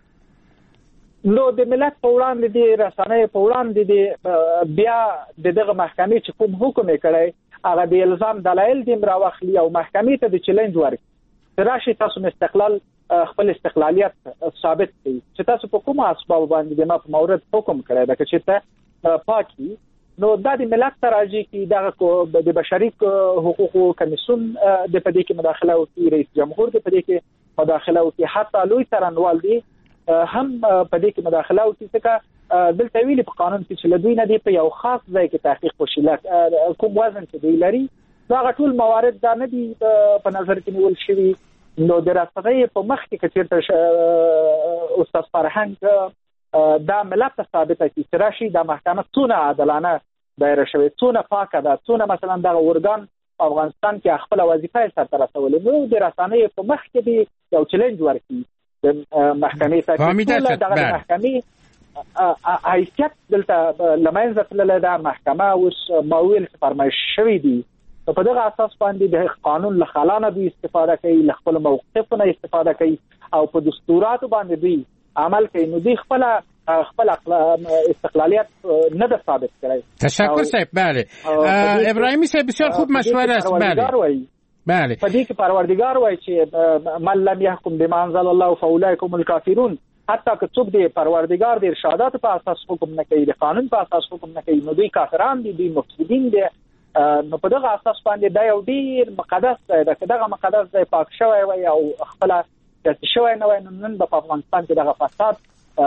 نو د ملت په وړاندې د رسنۍ په وړاندې د بیا د دغه محکمې چې کوم حکم یې کړی هغه د الزام دلایل دې راواخلي او محکمې ته د چیلنج ورکړي چې راشي تاسو استقلال خپل استقلالیت ثابت کړئ چې تاسو په کومه اسباب باندې د ما په مورد حکم کړی دا چې ته پاکي. نو دا د ملت ته راځي چې دغه د بشري حقوقو کمیسیون د پدې کې مداخله وکړي، رئیس جمهور د پدې کې مداخله وکړي، حتی لوی څارنوال دی هم پدې کې مداخله وکړي ځکه دلته ویلي په قانون کې چې لدوی نه دی په یو خاص ځای کې تحقیق وشي کوم وزن چې دی لري دا ټول موارد دا نه دي په نظر کې نیول شوي. نو د رسنۍ په مخ کې کچېرته استاد فرهنګ دا ملت ته ثابته کړي چې راشي دا محکمه څونه عادلانه دایره شوې، څونه پاکه ده، څونه مثلا دغه ارګان افغانستان کې خپل وظیفه یې سرته رسولې. نو د رسنۍ په مخ کې دی یو چیلنج ورکړي د محکمې ته چې دغه محکمې حیثیت دلته لمنځه تللی ده. محکمه اوس معول فرمایش شوی دی په دغه اساس باندې د قانون له خلانه دوی استفاده کوي، له خپل موقفونه استفاده کوي او په دستوراتو باندې دوی عمل کوي. نو دوی خپل خپل استقلالیت نه ده ثابت کړی. تشکر صاحب. بله ابراهیمی صاحب بسیار خوب مشوره است. بله بله په دې کې پروردگار وایي چې من لم يحكم بما انزل الله فاولئک هم الکافرون. حتی که څوک د پروردگار د ارشادات په اساس حکم نه کوي، د قانون په اساس حکم نه کوي، نو دوی کافران دي، دوی مفسدین دي. نو په دغه اساس باندې دا یو ډیر مقدس دی، دا دغه مقدس دی پاک شوی وي او خپل چې شوی نه وي. نن په افغانستان کې دغه فساد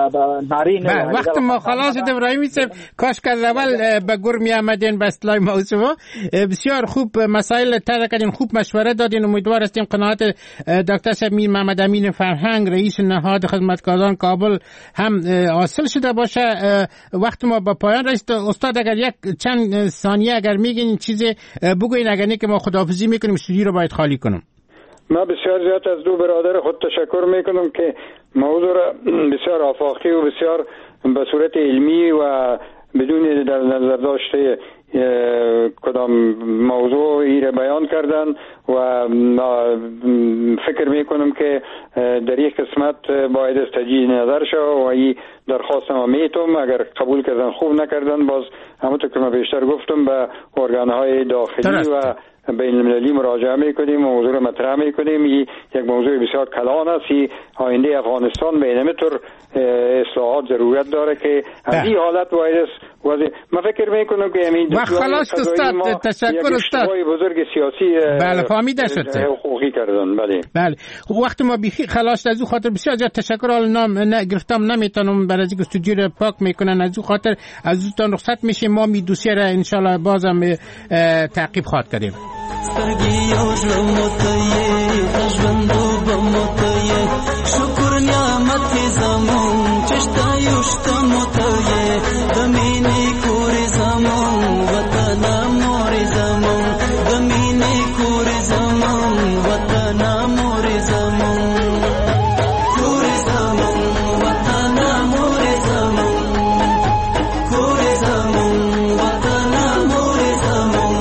نه وقت ما خلاص شد. ابراهیمی صاحب کاش که از اول به گور می آمدین به اصطلاح موضوع. بسیار خوب مسائل طرح کردین، خوب مشوره دادین. امیدوار هستیم قناعت دکتر صاحب میر محمد امین فرهنگ رئیس نهاد خدمتکاران کابل هم حاصل شده باشه. وقت ما به پایان رسید. استاد اگر یک چند ثانیه اگر میگین چیزی بگوین، اگر نه که ما خداحافظی میکنیم استودیو رو باید خالی کنم. من بسیار زیاد از دو برادر خود تشکر میکنم که موضوع را بسیار آفاقی و بسیار به صورت علمی و بدون در نظر داشته کدام موضوعی را بیان کردن و فکر میکنم که در یک قسمت باید استجیب نظر شد و این درخواست ما میتونم اگر قبول کردن خوب نکردن باز همونطور که من بیشتر گفتم به ارگانهای داخلی و بین المللی مراجعه میکنیم و موضوع مطرح میکنیم. این یک موضوع بسیار کلان است. آینده افغانستان به این طور اصلاحات ضرورت داره که از این حالت باید واضح. من فکر میکنم که همین وقت خلاص استاد. تشکر استاد. بزرگ سیاسی بله فهمیده شد حقوقی کردن. بله بله وقت ما بیخی خلاص. از او خاطر بسیار زیاد تشکر. حالا نام نه گرفتم نمیتونم برای اینکه استودیو رو پاک میکنن. از او خاطر از دوستان رخصت میشیم. ما می دوسیه را ان شاء الله بازم تعقیب خواهد کردیم. سترګې یو زړه موته یې د ژوندو به موته یې شکر نعمت یې زمون چې شته یو شته موته یې د مینې کورې زمون وطنه مورې زمون د مینې کورې زمون وطنه مورې زمون کورې زمون وطنه مورې زمون کورې زمون وطنه مورې زمون.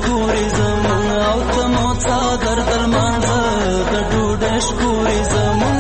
Shkuri zaman